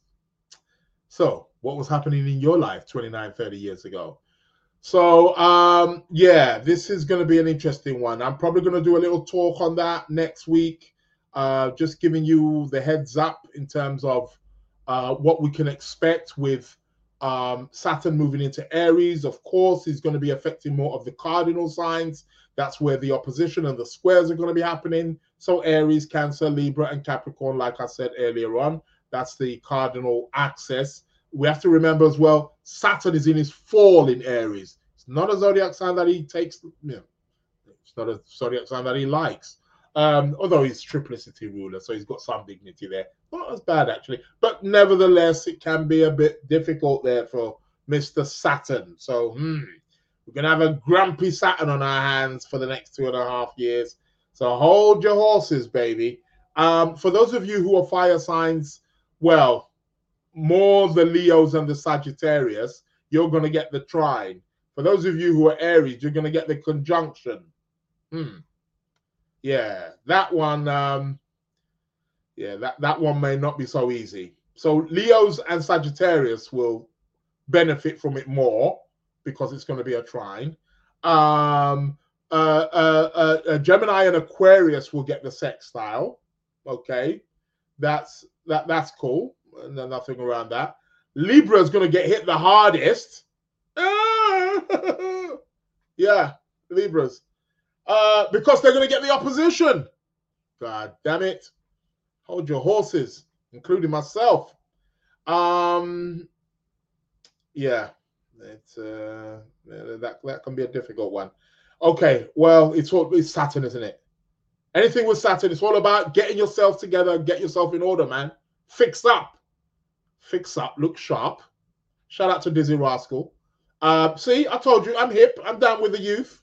So what was happening in your life twenty-nine, thirty years ago? So, um, yeah, this is going to be an interesting one. I'm probably going to do a little talk on that next week, uh, just giving you the heads up in terms of uh, what we can expect with um, Saturn moving into Aries. Of course, is going to be affecting more of the cardinal signs. That's where the opposition and the squares are going to be happening. So Aries, Cancer, Libra, and Capricorn, like I said earlier on, that's the cardinal axis. We have to remember as well, Saturn is in his fall in Aries. It's not a zodiac sign that he takes, you know, it's not a zodiac sign that he likes. Um, although he's triplicity ruler, so he's got some dignity there. Not as bad, actually. But nevertheless, it can be a bit difficult there for Mister Saturn. So, hmm, we're going to have a grumpy Saturn on our hands for the next two and a half years. So hold your horses, baby. Um, for those of you who are fire signs, well, more the Leos and the Sagittarius, you're going to get the trine. For those of you who are Aries, you're going to get the conjunction. Hmm. Yeah, that one. Um, yeah, that that one may not be so easy. So Leos and Sagittarius will benefit from it more because it's going to be a trine. Um, uh, uh, uh, uh, Gemini and Aquarius will get the sextile. Okay, that's that that's cool. No, nothing around that. Libra is going to get hit the hardest. Ah! Yeah, Libras. Uh, because they're going to get the opposition. God damn it. Hold your horses, including myself. Um, yeah, it's uh, that that can be a difficult one. Okay, well, it's all it's Saturn, isn't it? Anything with Saturn, it's all about getting yourself together, get yourself in order, man. Fix up, fix up, look sharp. Shout out to Dizzy Rascal. Uh, see, I told you, I'm hip. I'm down with the youth.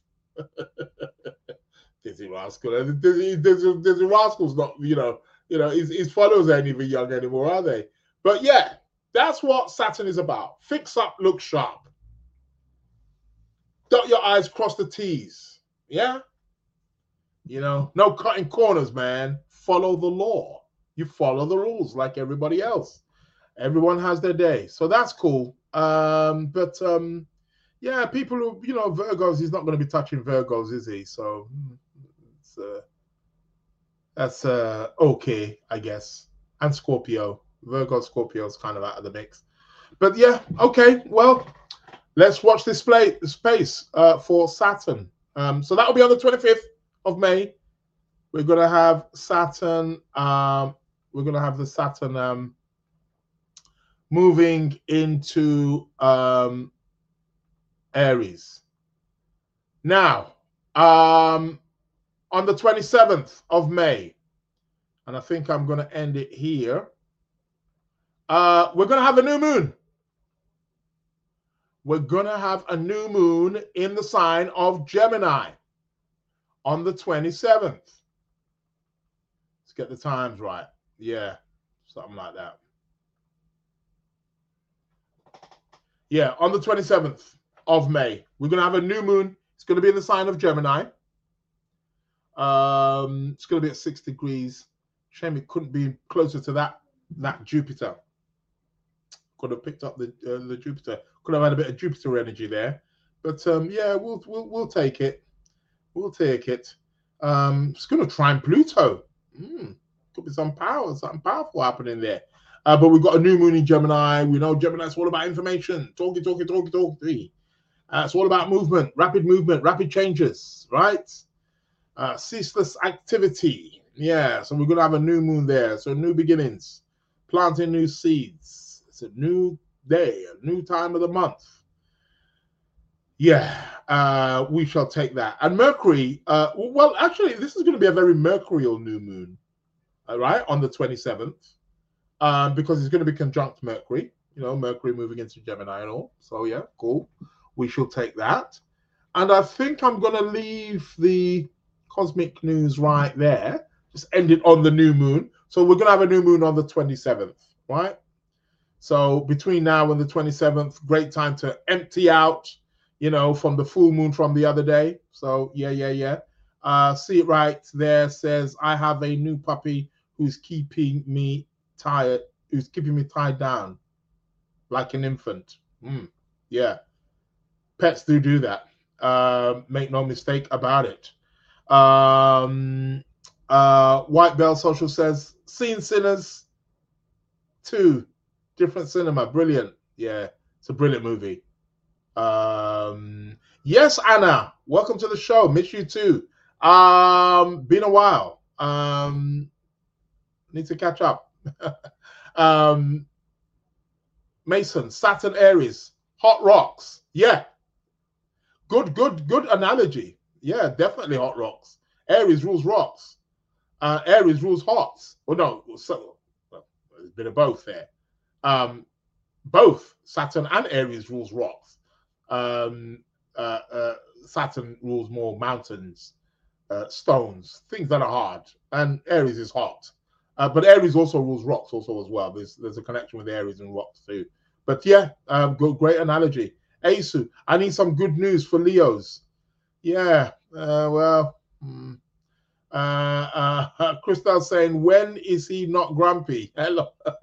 Dizzy Rascal, Dizzy, Dizzy, Dizzy Rascal's not, you know, you know, his, his followers ain't even young anymore, are they? But yeah, that's what Saturn is about. Fix up, look sharp. Dot your I's, cross the T's. Yeah? You know, no cutting corners, man. Follow the law. You follow the rules like everybody else. Everyone has their day. So that's cool. Um, but um, yeah, people who, you know, Virgos, he's not going to be touching Virgos, is he? So it's, uh, that's uh, okay, I guess. And Scorpio. Virgo, Scorpio is kind of out of the mix. But yeah, okay. Well, let's watch this play, space uh, for Saturn. Um, so that will be on the twenty-fifth of May. We're going to have Saturn. Um, we're going to have the Saturn um, moving into um, Aries. Now, um, on the twenty-seventh of May, and I think I'm going to end it here, uh, we're going to have a new moon. We're going to have a new moon in the sign of Gemini on the twenty-seventh. Let's get the times right. Yeah, something like that. Yeah, on the twenty-seventh of May, we're going to have a new moon. It's going to be in the sign of Gemini. Um, it's going to be at six degrees. Shame it couldn't be closer to that, that Jupiter. Could have picked up the uh, the Jupiter. Could have had a bit of Jupiter energy there. But um, yeah, we'll, we'll, we'll take it. We'll take it. Um, it's going to trine Pluto. Mm, could be some power, something powerful happening there. Uh, but we've got a new moon in Gemini. We know Gemini's all about information. Talking, talking, talking, talking. Uh, it's all about movement, rapid movement, rapid changes, right? Uh, ceaseless activity. Yeah, so we're going to have a new moon there. So new beginnings, planting new seeds. It's a new day, a new time of the month. Yeah, uh, we shall take that. And Mercury, uh, well, actually, this is going to be a very mercurial new moon, all right, on the twenty-seventh, um, because it's going to be conjunct Mercury, you know, Mercury moving into Gemini and all. So, yeah, cool. We shall take that. And I think I'm going to leave the cosmic news right there. Just end it on the new moon. So we're going to have a new moon on the twenty-seventh, right? So between now and the twenty-seventh, great time to empty out, you know, from the full moon from the other day. So yeah, yeah, yeah. Uh, see it right there says, I have a new puppy who's keeping me tired, who's keeping me tied down like an infant. Mm, yeah. Pets do do that. Uh, make no mistake about it. Um, uh, White Bell Social says, Seen Sinners two. Different cinema, brilliant. Yeah, it's a brilliant movie. Um, yes, Anna, welcome to the show. Miss you too. Um, been a while. Um, need to catch up. um, Mason, Saturn, Aries, hot rocks. Yeah, good, good, good analogy. Yeah, definitely hot rocks. Aries rules rocks. Uh, Aries rules hots. Well, no, so well, there's a bit of both there. Um, both Saturn and Aries rules rocks. Um, uh, uh, Saturn rules more mountains, uh, stones, things that are hard, and Aries is hot. Uh, but Aries also rules rocks also as well. There's there's a connection with Aries and rocks too. But yeah, um, good, great analogy. Asu, I need some good news for Leos. Yeah, uh, well, mm, uh, uh, Crystal saying, when is he not grumpy? Hello. No,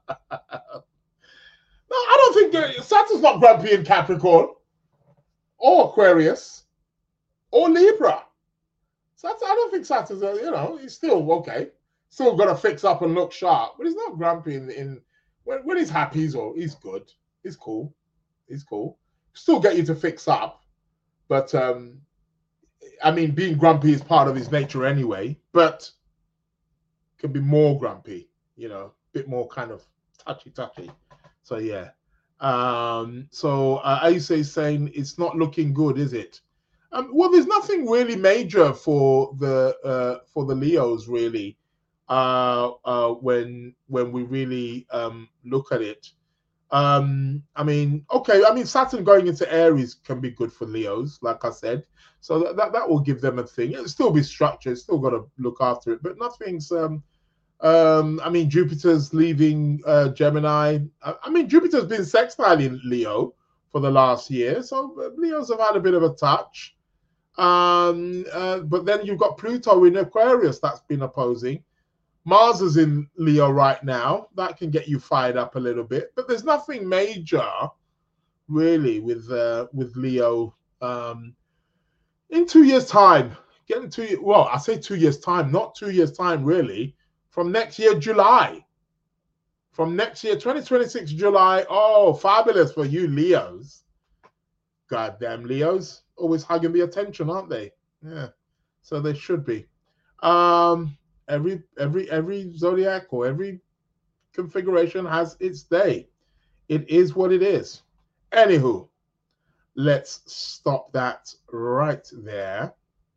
I don't think that, Saturn's not grumpy in Capricorn or Aquarius or Libra. Saturn, I don't think Saturn's, uh, you know, he's still okay. Still got to fix up and look sharp, but he's not grumpy in, in when, when he's happy, he's, all, he's good. He's cool. He's cool. Still get you to fix up, but um, I mean, being grumpy is part of his nature anyway, but can be more grumpy, you know, a bit more kind of touchy-touchy. So, yeah. Um, so, uh, Ace is saying it's not looking good, is it? Um, well, there's nothing really major for the uh, for the Leos, really, uh, uh, when when we really um, look at it. Um, I mean, okay, I mean, Saturn going into Aries can be good for Leos, like I said. So that, that, that will give them a thing. It'll still be structured, still got to look after it, but nothing's, um, um, I mean, Jupiter's leaving uh, Gemini. I, I mean, Jupiter's been sextile in Leo for the last year, so Leos have had a bit of a touch. Um, uh, but then you've got Pluto in Aquarius that's been opposing. Mars is in Leo right now. That can get you fired up a little bit, but there's nothing major really with uh, with Leo. Um, in two years' time, getting two. Well, I say two years' time, not two years' time really. From next year, July. From next year, twenty twenty-six, July. Oh, fabulous for you, Leos. Goddamn Leos, always hugging the attention, aren't they? Yeah, so they should be. Um. Every every every zodiac or every configuration has its day. It is what it is. Anywho, let's stop that right there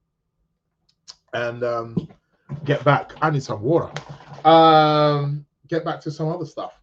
and um, get back. I need some water. Um, get back to some other stuff.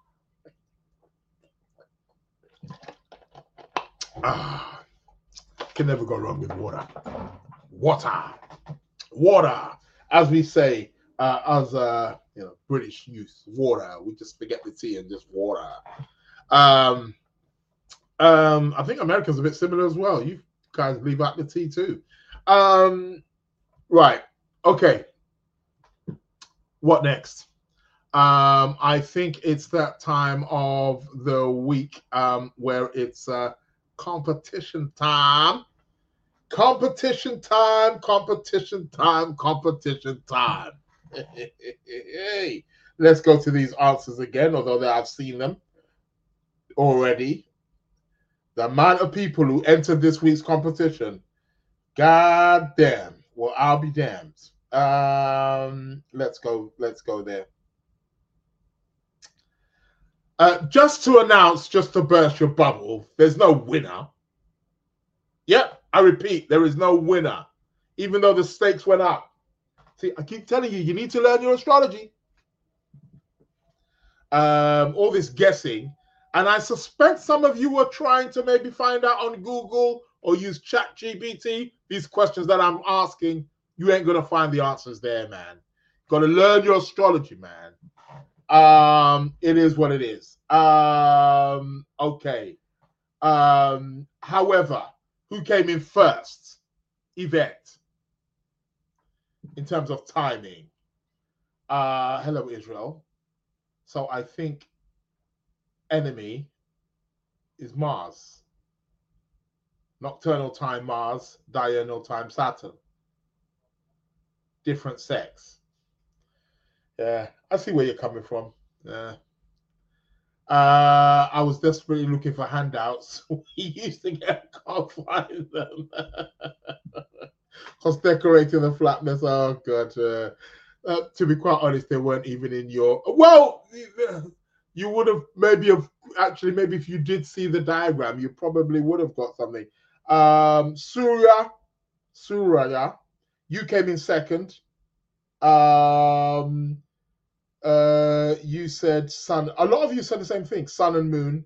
Ah, can never go wrong with water. Water, water. As we say, uh, as uh, you know, British youth, water. We just forget the T and just water. Um, um, I think America's a bit similar as well. You guys leave out the T too. Um, right. Okay. What next? Um, I think it's that time of the week um, where it's uh, competition time. Competition time, competition time, competition time. Hey, let's go to these answers again, although I've seen them already. The amount of people who entered this week's competition, god damn. Well, I'll be damned. Um, let's go, let's go there. Uh, just to announce, just to burst your bubble, there's no winner. Yep. I repeat, there is no winner, even though the stakes went up. See, I keep telling you, you need to learn your astrology. Um, all this guessing. And I suspect some of you are trying to maybe find out on Google or use Chat G P T. These questions that I'm asking, you ain't going to find the answers there, man. Got to learn your astrology, man. Um, it is what it is. Um, okay. Um, however, who came in first? Yvette. In terms of timing. Uh, hello, Israel. So I think enemy is Mars. Nocturnal time Mars, diurnal time Saturn. Different sex. Yeah, I see where you're coming from. Yeah. Uh, I was desperately looking for handouts. We used to get, can't find them. Because decorating the flatness, oh god. Uh, uh, to be quite honest, they weren't even in your. Well, you would have maybe have actually maybe if you did see the diagram, you probably would have got something. Um, Surya, Surya, you came in second. Um. Uh, you said sun. A lot of you said the same thing, sun and moon.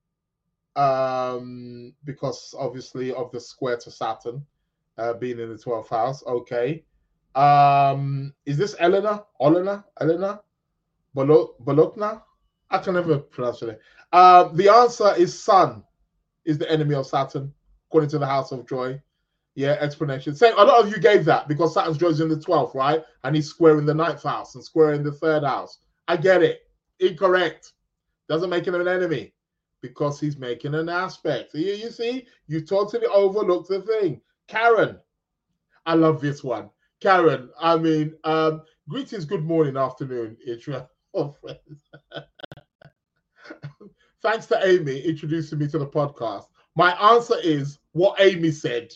Um, because obviously of the square to Saturn uh, being in the twelfth house. Okay. Um, is this Elena? Olena? Elena? Bolo- Bologna? I can never pronounce it. Uh, the answer is Sun is the enemy of Saturn, according to the House of Joy. Yeah, explanation. Same. A lot of you gave that because Saturn's joy is in the twelfth, right? And he's squaring the ninth house and squaring the third house. I get it. Incorrect. Doesn't make him an enemy because he's making an aspect. You, you see, you totally overlooked the thing. Karen, I love this one. Karen, I mean, um, greetings, good morning, afternoon, Israel. Oh, friends. Thanks to Amy introducing me to the podcast. My answer is what Amy said.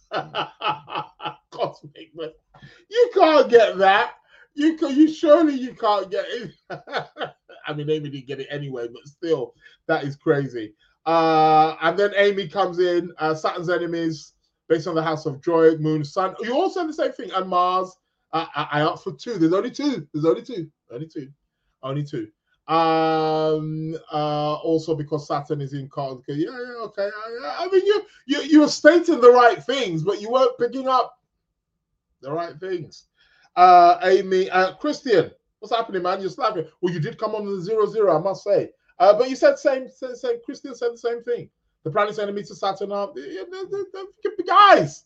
Cosmic, but you can't get that. You can, you surely you can't get it. I mean, Amy didn't get it anyway, but still, that is crazy. Uh, and then Amy comes in. Uh, Saturn's enemies, based on the House of Joy, Moon, Sun. You all said the same thing, and Mars. Uh, I, I asked for two. There's only two. There's only two. Only two. Only two. Um. Uh. Also, because Saturn is in cards. Yeah. Yeah. Okay. I, I mean, you you you were stating the right things, but you weren't picking up the right things. Uh. Amy. Uh. Christian. What's happening, man? You're slapping. Well, you did come on the zero zero. I must say. Uh. But you said same. Same. same Christian said the same thing. The planet's enemy to Saturn are the, the, the, the guys.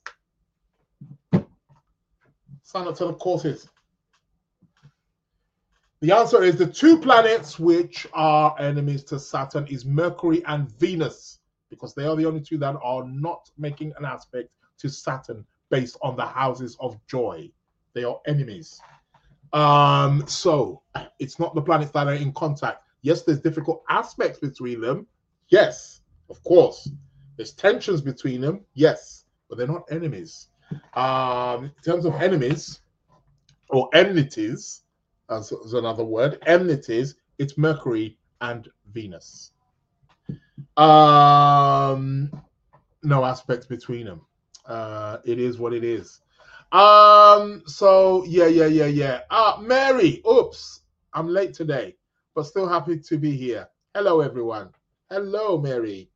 Sign up to the courses. The answer is the two planets which are enemies to Saturn is Mercury and Venus, because they are the only two that are not making an aspect to Saturn based on the houses of joy. They are enemies. Um, so it's not the planets that are in contact. Yes, there's difficult aspects between them. Yes, of course. There's tensions between them. Yes, but they're not enemies. Um, in terms of enemies or enmities, as is another word, enmities, it's Mercury and Venus. Um, no aspects between them. Uh, it is what it is. Um, so yeah, yeah, yeah, yeah. Ah, Mary, oops, I'm late today, but still happy to be here. Hello, everyone. Hello, Mary.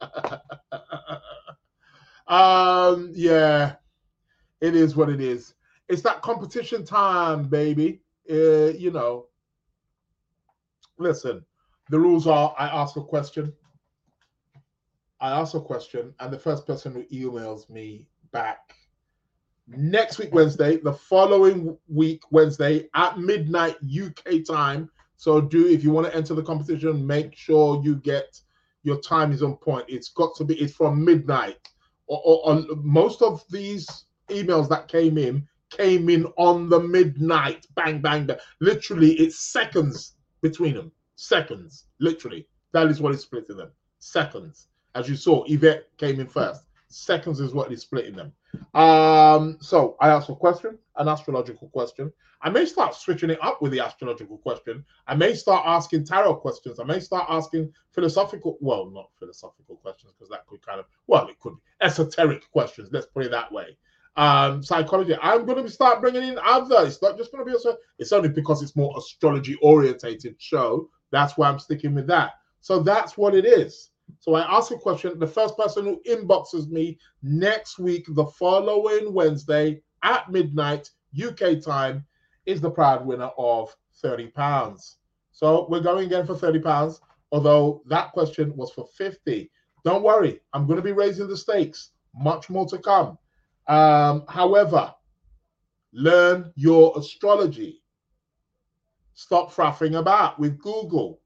um, yeah, it is what it is. It's that competition time, baby. Uh, you know, listen, the rules are I ask a question. I ask a question, and the first person who emails me back next week, Wednesday, the following week, Wednesday, at midnight U K time. So do, if you want to enter the competition, make sure you get your time is on point. It's got to be, it's from midnight. Or, or, or most of these emails that came in, came in on the midnight, bang, bang, bang. Literally, it's seconds between them. Seconds, literally. That is what is splitting them. Seconds. As you saw, Yvette came in first. Seconds is what is splitting them. Um, so I asked a question, an astrological question. I may start switching it up with the astrological question. I may start asking tarot questions. I may start asking philosophical, well, not philosophical questions, because that could kind of, well, it could be esoteric questions. Let's put it that way. Um, psychology. I'm going to start bringing in other. It's not just going to be a. It's only because it's more astrology orientated show. That's why I'm sticking with that. So that's what it is. So I ask a question. The first person who inboxes me next week, the following Wednesday at midnight U K time, is the proud winner of thirty pounds. So we're going again for thirty pounds, although that question was for fifty. Don't worry, I'm going to be raising the stakes. Much more to come. Um, however, learn your astrology. Stop fraffing about with Google.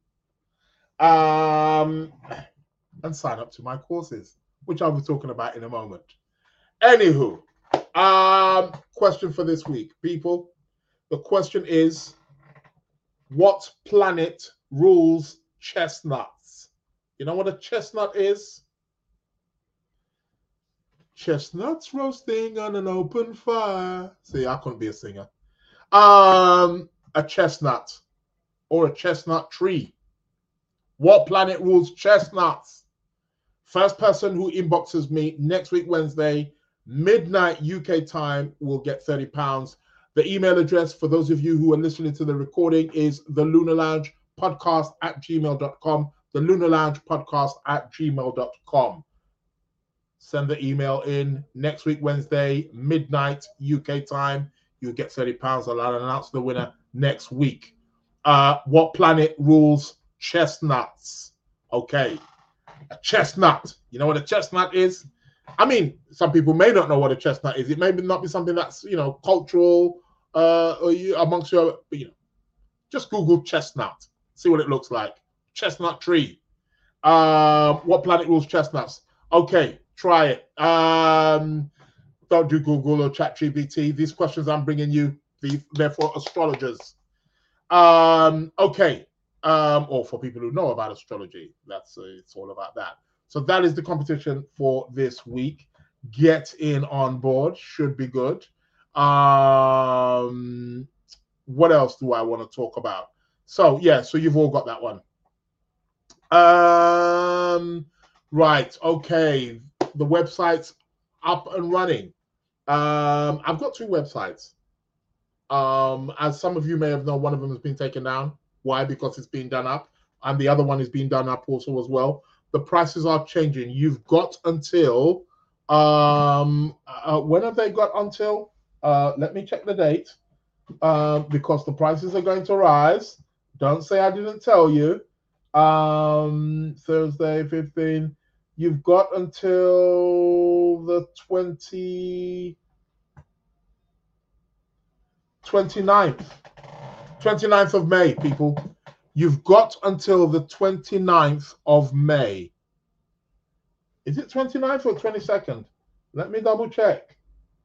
Um, and sign up to my courses, which I'll be talking about in a moment. Anywho, um, question for this week, people. The question is, what planet rules chestnuts? You know what a chestnut is? Chestnuts roasting on an open fire. See, I couldn't be a singer. Um, a chestnut or a chestnut tree. What planet rules chestnuts? First person who inboxes me next week, Wednesday, midnight U K time, will get thirty pounds. The email address for those of you who are listening to the recording is the Lunar Lounge podcast at gmail dot com. The Lunar Lounge podcast at gmail dot com. Send the email in next week, Wednesday, midnight U K time. you'll get thirty pounds. I'll announce the winner next week. Uh, what planet rules chestnuts? Okay, a chestnut. You know what a chestnut is? I mean, some people may not know what a chestnut is. It may not be something that's, you know, cultural uh, or you, amongst your, you know, just Google chestnut. See what it looks like. Chestnut tree. Uh, what planet rules chestnuts? Okay, try it. Um, don't do Google or ChatGPT. These questions I'm bringing you, they're for astrologers. Um, okay, um, or for people who know about astrology. That's uh, it's all about that. So that is the competition for this week. Get in on board. Should be good. Um, what else do I want to talk about? So yeah, so you've all got that one. Um, right. Okay. The website's up and running. Um, I've got two websites. Um, as some of you may have known, one of them has been taken down. Why? Because it's been done up, and the other one is being done up also as well. The prices are changing. You've got until um, uh, when have they got until? Uh, let me check the date. Um, because the prices are going to rise. Don't say I didn't tell you. Um, Thursday, fifteen. You've got until the twenty, twenty-ninth. twenty-ninth of May, people. You've got until the twenty-ninth of May. Is it twenty-ninth or twenty-second? Let me double check.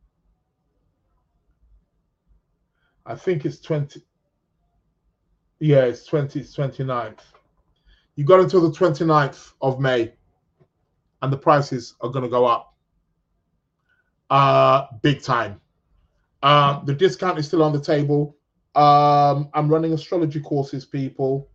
I think it's twenty. Yeah, it's twenty, it's twenty-ninth. You got until the twenty-ninth of May, and the prices are going to go up uh, big time. Uh, the discount is still on the table. Um, I'm running astrology courses, people.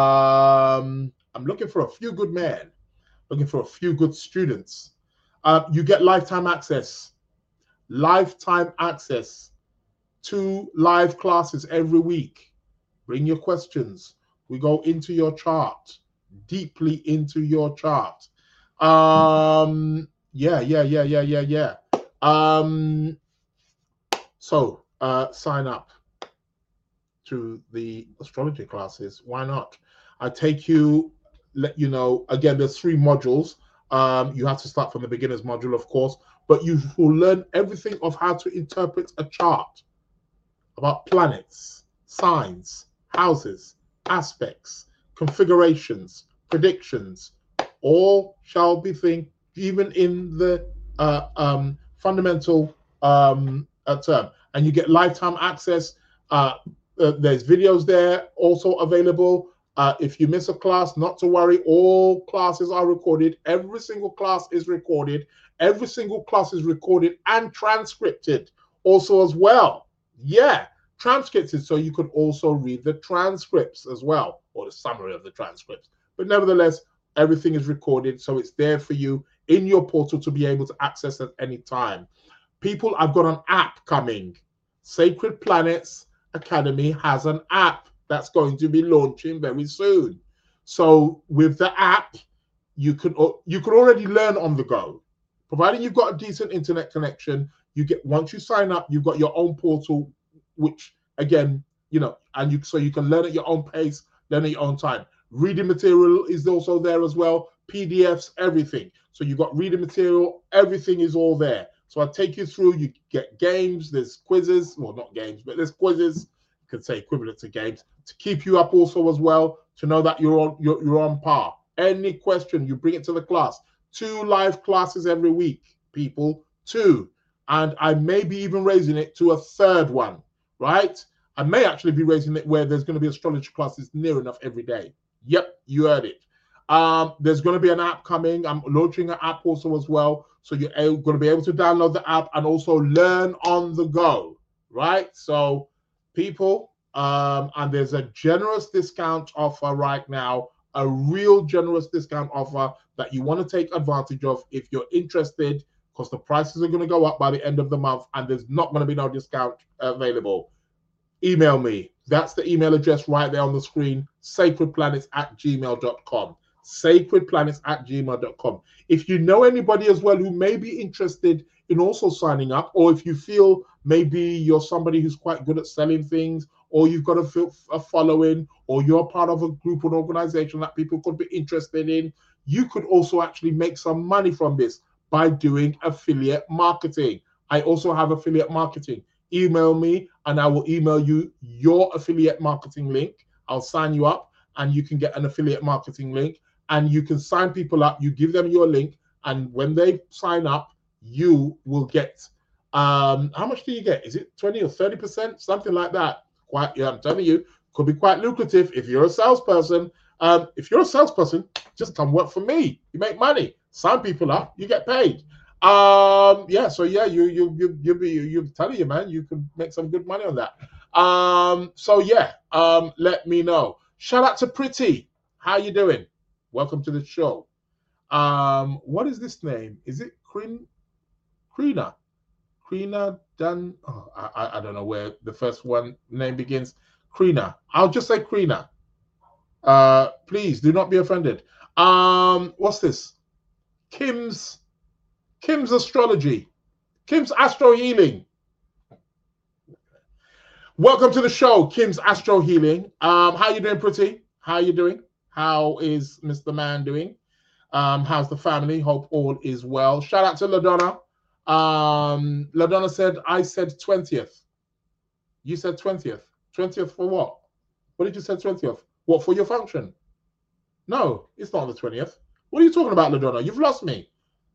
Um, I'm looking for a few good men, looking for a few good students. Uh, you get lifetime access, lifetime access to live classes every week. Bring your questions. We go into your chart, deeply into your chart. Um, yeah, yeah, yeah, yeah, yeah, yeah. Um, so uh, sign up to the astrology classes. Why not? I take you, let you know, again, there's three modules. Um, you have to start from the beginner's module, of course, but you will learn everything of how to interpret a chart, about planets, signs, houses, aspects, configurations, predictions, all shall be thing, even in the uh, um, fundamental um, uh, term. And you get lifetime access. Uh, uh, there's videos there also available. Uh, if you miss a class, not to worry. All classes are recorded. Every single class is recorded. Every single class is recorded and transcripted also as well. Yeah, transcripts, so you could also read the transcripts as well, or the summary of the transcripts. But nevertheless, everything is recorded, so it's there for you in your portal to be able to access at any time. People, I've got an app coming. Sacred Planets Academy has an app that's going to be launching very soon. So with the app, you could you could already learn on the go, providing you've got a decent internet connection. You get, once you sign up, you've got your own portal, which again, you know, and you so you can learn at your own pace, learn at your own time. Reading material is also there as well. P D Fs, everything. So you've got reading material, everything is all there. So I take you through, you get games, there's quizzes, well, not games, but there's quizzes, you could say equivalent to games, to keep you up also as well, to know that you're on, you're, you're on par. Any question, you bring it to the class. Two live classes every week, people, two. And I may be even raising it to a third one, right? I may actually be raising it where there's going to be astrology classes near enough every day. Yep, you heard it. Um, there's going to be an app coming. I'm launching an app also as well. So you're going to be able to download the app and also learn on the go, right? So people, um, and there's a generous discount offer right now, a real generous discount offer that you want to take advantage of if you're interested, because the prices are going to go up by the end of the month and there's not going to be no discount available. Email me. That's the email address right there on the screen, sacred planets at gmail dot com. sacred planets at gmail dot com. If you know anybody as well who may be interested in also signing up. Or if you feel maybe you're somebody who's quite good at selling things, or you've got a, a following, or you're part of a group or organization that people could be interested in, you could also actually make some money from this by doing affiliate marketing. I also have affiliate marketing. Email me and I will email you your affiliate marketing link. I'll sign you up and you can get an affiliate marketing link, and you can sign people up. You give them your link, and when they sign up, you will get, um, how much do you get? Is it twenty or thirty percent? Something like that. Quite, yeah, I'm telling you, could be quite lucrative if you're a salesperson. Um, if you're a salesperson, just come work for me. You make money. Sign people up, you get paid. Um, yeah, so yeah, you you you you be you, you telling you, man, you can make some good money on that. Um, so yeah, um, let me know. Shout out to Pretty. How you doing? Welcome to the show. Um, what is this name? Is it Krina? Krina? Krina Dan? Oh, I I don't know where the first one name begins. Krina. I'll just say Krina. Uh, please do not be offended. Um, what's this? Kim's Kim's astrology. Kim's astro healing. Welcome to the show, Kim's Astro Healing. Um, how you doing, Pretty? How you doing? How is Mister Man doing? Um, how's the family? Hope all is well. Shout out to LaDonna. Um, LaDonna said, I said twentieth. You said twentieth. twentieth for what? What did you say twentieth? What, for your function? No, it's not the twentieth. What are you talking about, LaDonna? You've lost me.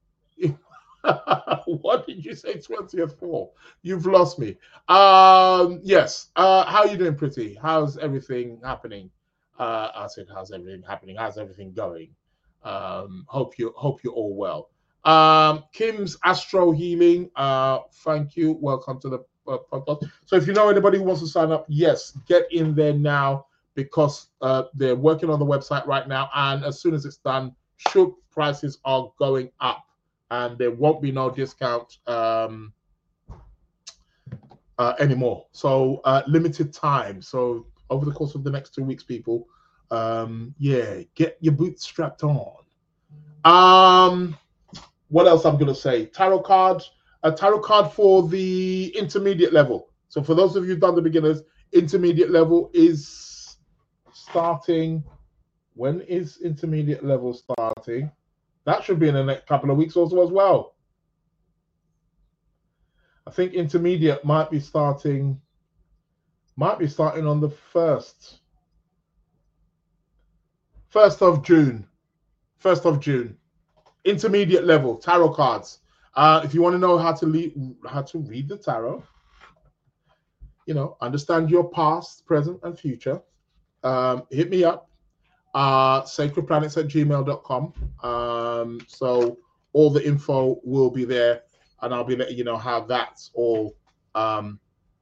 What did you say twentieth for? You've lost me. Um, yes. Uh, how are you doing, Pretty? How's everything happening? Uh, I said, how's everything happening? How's everything going? Um, hope you hope you're all well. Um, Kim's Astro Healing. Uh, thank you. Welcome to the uh, podcast. So if you know anybody who wants to sign up, yes, get in there now, because uh, they're working on the website right now, and as soon as it's done, shoot, prices are going up. And there won't be no discount um, uh, anymore. So uh, limited time. So over the course of the next two weeks, people, um, yeah, get your boots strapped on. Um, what else I'm going to say? Tarot card, a tarot card for the intermediate level. So for those of you who've done the beginners, intermediate level is starting. When is intermediate level starting? That should be in the next couple of weeks also as well. I think intermediate might be starting, might be starting on the first. First of June. First of June. Intermediate level, tarot cards. Uh, if you want to know how to lead, how to read the tarot, you know, understand your past, present, and future, um, hit me up. Uh, sacred planets at gmail dot com. Um, so all the info will be there, and I'll be letting you know how that's all, um,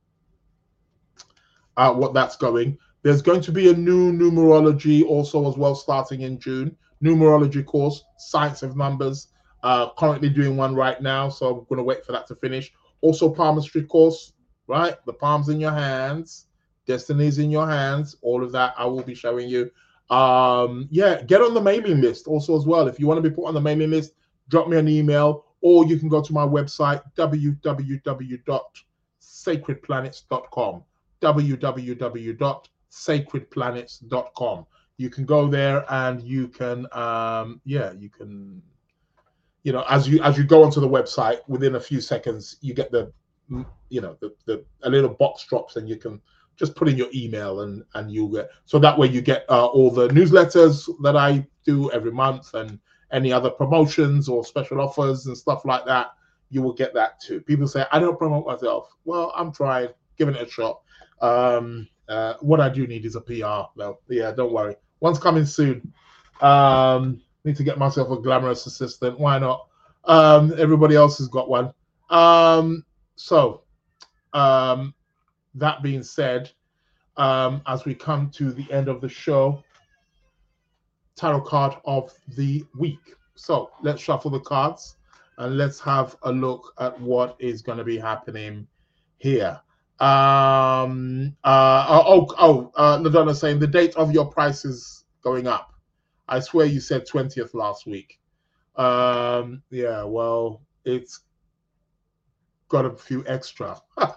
uh, what that's going. There's going to be a new numerology also as well starting in June. Numerology course, Science of Numbers. Uh, currently doing one right now, so I'm going to wait for that to finish. Also palmistry course, right? The palms in your hands, destinies in your hands, all of that I will be showing you. Um, yeah, get on the mailing list also as well. If you want to be put on the mailing list, drop me an email, or you can go to my website, w w w dot sacred planets dot com. w w w dot sacred planets dot com. You can go there and you can, um, yeah, you can, you know, as you as you go onto the website, within a few seconds, you get the, you know, the, the a little box drops, and you can just put in your email, and and you'll get, so that way you get uh, all the newsletters that I do every month, and any other promotions or special offers and stuff like that. You will get that too. People say, I don't promote myself. Well, I'm trying, giving it a shot. Um, uh, what I do need is a P R though. Yeah, don't worry. One's coming soon. Um, need to get myself a glamorous assistant. Why not? Um, everybody else has got one. Um, so, um, that being said, um, as we come to the end of the show, tarot card of the week. So let's shuffle the cards and let's have a look at what is going to be happening here. Um, uh, oh, oh, uh, LaDonna saying the date of your price is going up. I swear you said twentieth last week. Um, yeah, well, it's got a few extra.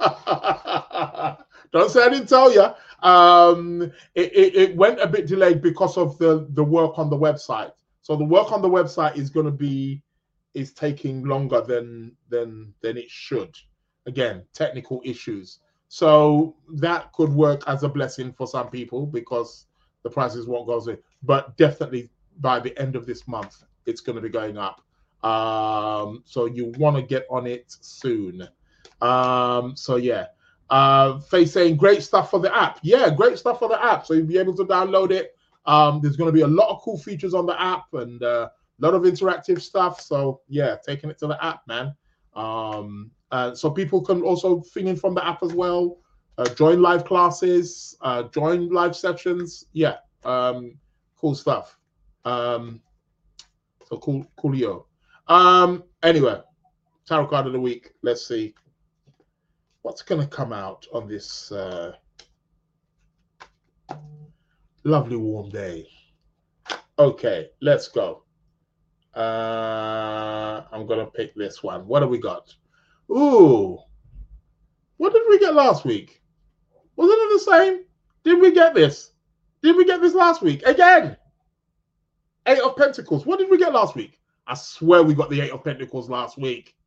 Don't say I didn't tell you. Um, it, it, it went a bit delayed because of the, the work on the website. So the work on the website is going to be is taking longer than than than it should. Again, technical issues. So that could work as a blessing for some people because the prices won't go up. But definitely by the end of this month, it's going to be going up. Um, so you want to get on it soon. Um, so yeah. Uh, Faye saying great stuff for the app. Yeah, great stuff for the app. So you'll be able to download it. Um, there's going to be a lot of cool features on the app and uh, a lot of interactive stuff. So yeah, taking it to the app, man. Um, uh, so people can also thing in from the app as well. Uh, join live classes, uh, join live sessions. Yeah, um, cool stuff. Um, so cool, coolio. Um, anyway, tarot card of the week. Let's see what's going to come out on this uh, lovely warm day. Okay, let's go. Uh, I'm going to pick this one. What have we got? Ooh, what did we get last week? Wasn't it the same? Did we get this? Did we get this last week? Again, Eight of Pentacles. What did we get last week? I swear we got the Eight of Pentacles last week.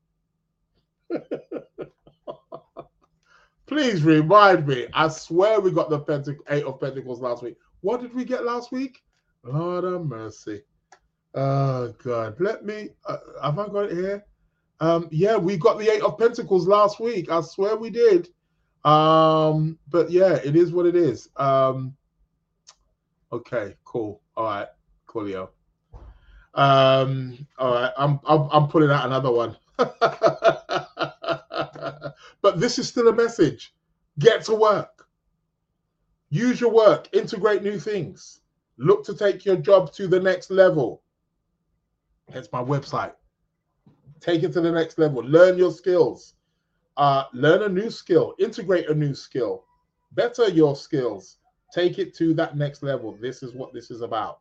Please remind me. I swear we got the Pentac- Eight of Pentacles last week. What did we get last week? Lord have mercy. Oh, God. Let me... Uh, have I got it here? Um, yeah, we got the Eight of Pentacles last week. I swear we did. Um, but yeah, it is what it is. Um, okay, cool. All right, coolio. Um, all right, I'm, I'm, I'm putting out another one. But this is still a message. Get to work. Use your work. Integrate new things. Look to take your job to the next level. That's my website. Take it to the next level. Learn your skills. Uh, learn a new skill. Integrate a new skill. Better your skills. Take it to that next level. This is what this is about.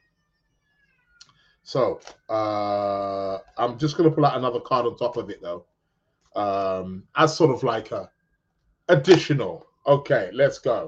So uh, I'm just going to pull out another card on top of it, though, um, as sort of like a additional. Okay, let's go.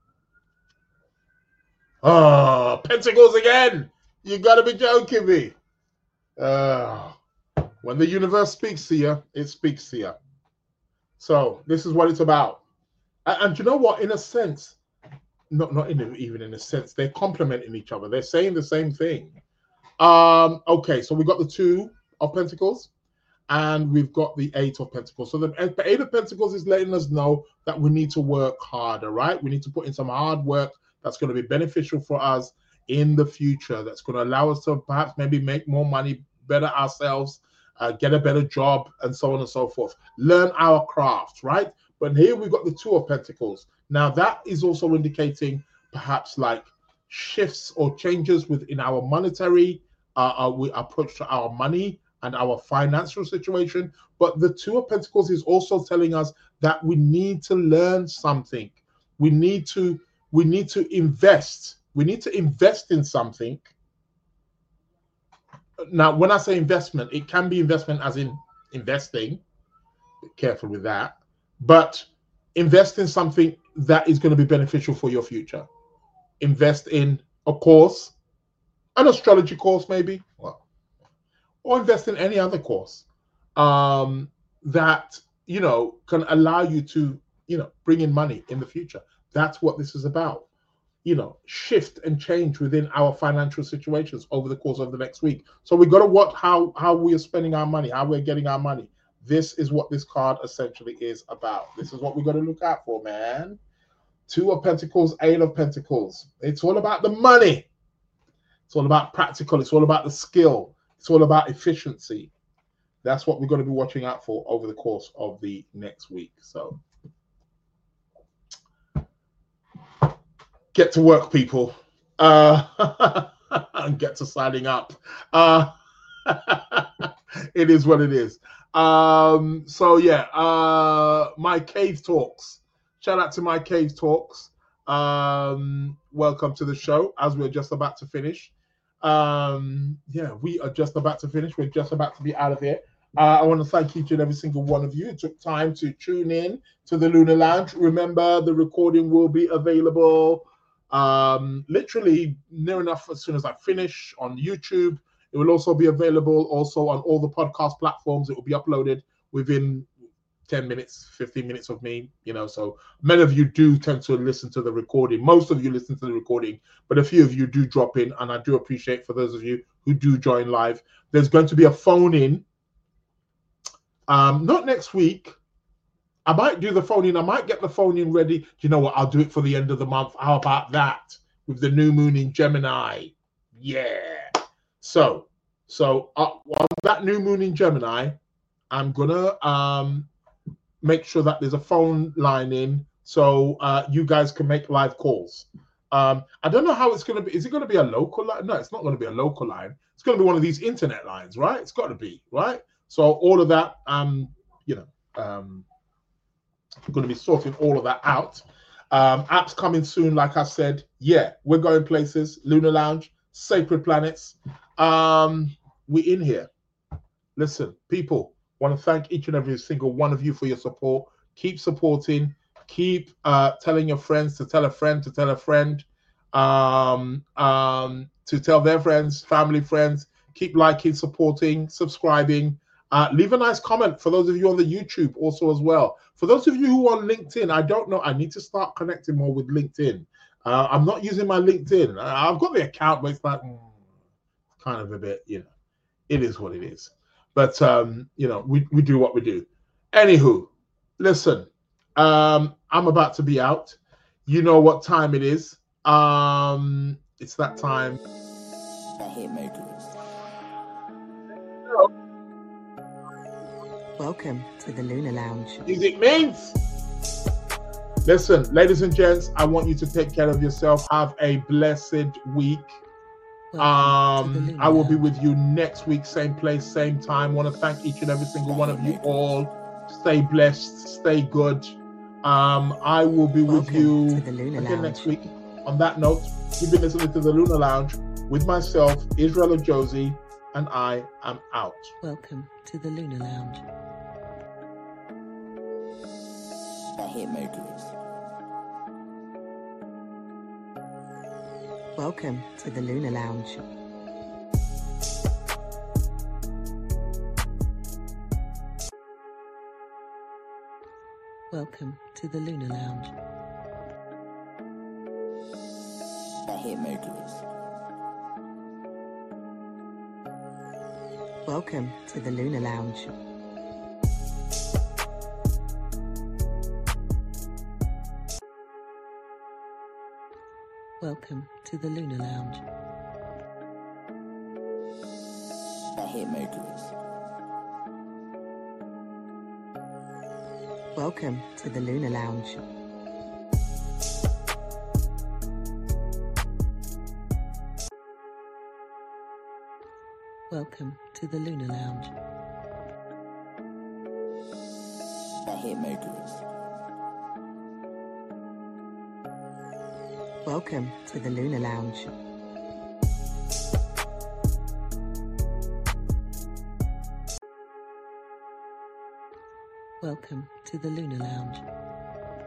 Oh, Pentacles again. You got to be joking me. Uh, when the universe speaks to you, it speaks to you. So this is what it's about. And, and you know what? In a sense, not, not in a, even in a sense, they're complementing each other. They're saying the same thing. Um, okay, so we got the Two of Pentacles and we've got the Eight of Pentacles. So the, the Eight of Pentacles is letting us know that we need to work harder, right? We need to put in some hard work that's going to be beneficial for us in the future. That's going to allow us to perhaps maybe make more money, better ourselves, uh, get a better job, and so on and so forth. Learn our craft, right? But here we've got the Two of Pentacles. Now that is also indicating perhaps like shifts or changes within our monetary uh, our, we approach to our money and our financial situation. But the Two of Pentacles is also telling us that we need to learn something. We need to we need to invest. We need to invest in something. Now, when I say investment, it can be investment as in investing. Be careful with that. But invest in something that is going to be beneficial for your future. Invest in a course, an astrology course maybe, well, or invest in any other course um, that, you know, can allow you to, you know, bring in money in the future. That's what this is about. You know, shift and change within our financial situations over the course of the next week. So we got to watch how, how we are spending our money, how we're getting our money. This is what this card essentially is about. This is what we got to look out for, man. Two of Pentacles, Eight of Pentacles. It's all about the money. It's all about practical. It's all about the skill. It's all about efficiency. That's what we're going to be watching out for over the course of the next week. So get to work, people. Uh, and get to signing up. Uh, it is what it is. Um, so yeah, uh, my cave talks. Shout out to my cave talks. Um, welcome to the show as we're just about to finish. Um, yeah, we are just about to finish. We're just about to be out of here. Uh, I want to thank each and every single one of you who took time to tune in to the Lunar Lounge. Remember, the recording will be available um, literally near enough as soon as I finish on YouTube. It will also be available also on all the podcast platforms. It will be uploaded within ten minutes, fifteen minutes of me, you know, so many of you do tend to listen to the recording. Most of you listen to the recording, but a few of you do drop in, and I do appreciate for those of you who do join live. There's going to be a phone in, um, not next week. I might do the phone in. I might get the phone in ready. You know what? I'll do it for the end of the month. How about that? With the new moon in Gemini. Yeah. So, so uh, on that new moon in Gemini, I'm gonna um, make sure that there's a phone line in so uh, you guys can make live calls. Um, I don't know how it's gonna be. Is it gonna be a local line? No, it's not gonna be a local line. It's gonna be one of these internet lines, right? It's got to be, right? So all of that, um, you know, um, I'm gonna be sorting all of that out. Um, apps coming soon, like I said. Yeah, we're going places. Lunar Lounge, Sacred Planets. Um, we in here. Listen, people, want to thank each and every single one of you for your support. Keep supporting. Keep uh, telling your friends to tell a friend to tell a friend, um, um, to tell their friends, family, friends. Keep liking, supporting, subscribing. Uh, leave a nice comment for those of you on the YouTube also as well. For those of you who are on LinkedIn, I don't know. I need to start connecting more with LinkedIn. Uh, I'm not using my LinkedIn. I've got the account, but it's like mm, kind of a bit, you know, it is what it is. But, um, you know, we, we do what we do. Anywho, listen, um, I'm about to be out. You know what time it is. Um, it's that time. The Hitmakers. Welcome to the Lunar Lounge. Music means. Listen, ladies and gents, I want you to take care of yourself. Have a blessed week. Um, I will be with you next week, same place, same time. Want to thank each and every single one of you all. Stay blessed, stay good. Um, I will be with Welcome you to the Lunar again Lounge. next week. On that note, you've been listening to the Lunar Lounge with myself, Israel Josie, and I am out. Welcome to the Lunar Lounge. The Hitmakers. Welcome to the Lunar Lounge. Welcome to the Lunar Lounge. The Hitmakers. Welcome to the Lunar Lounge. Welcome to the Lunar Lounge. The Hitmakers. Welcome to the Lunar Lounge. Welcome to the Lunar Lounge. The Hitmakers. Welcome to the Lunar Lounge. Welcome to the Lunar Lounge.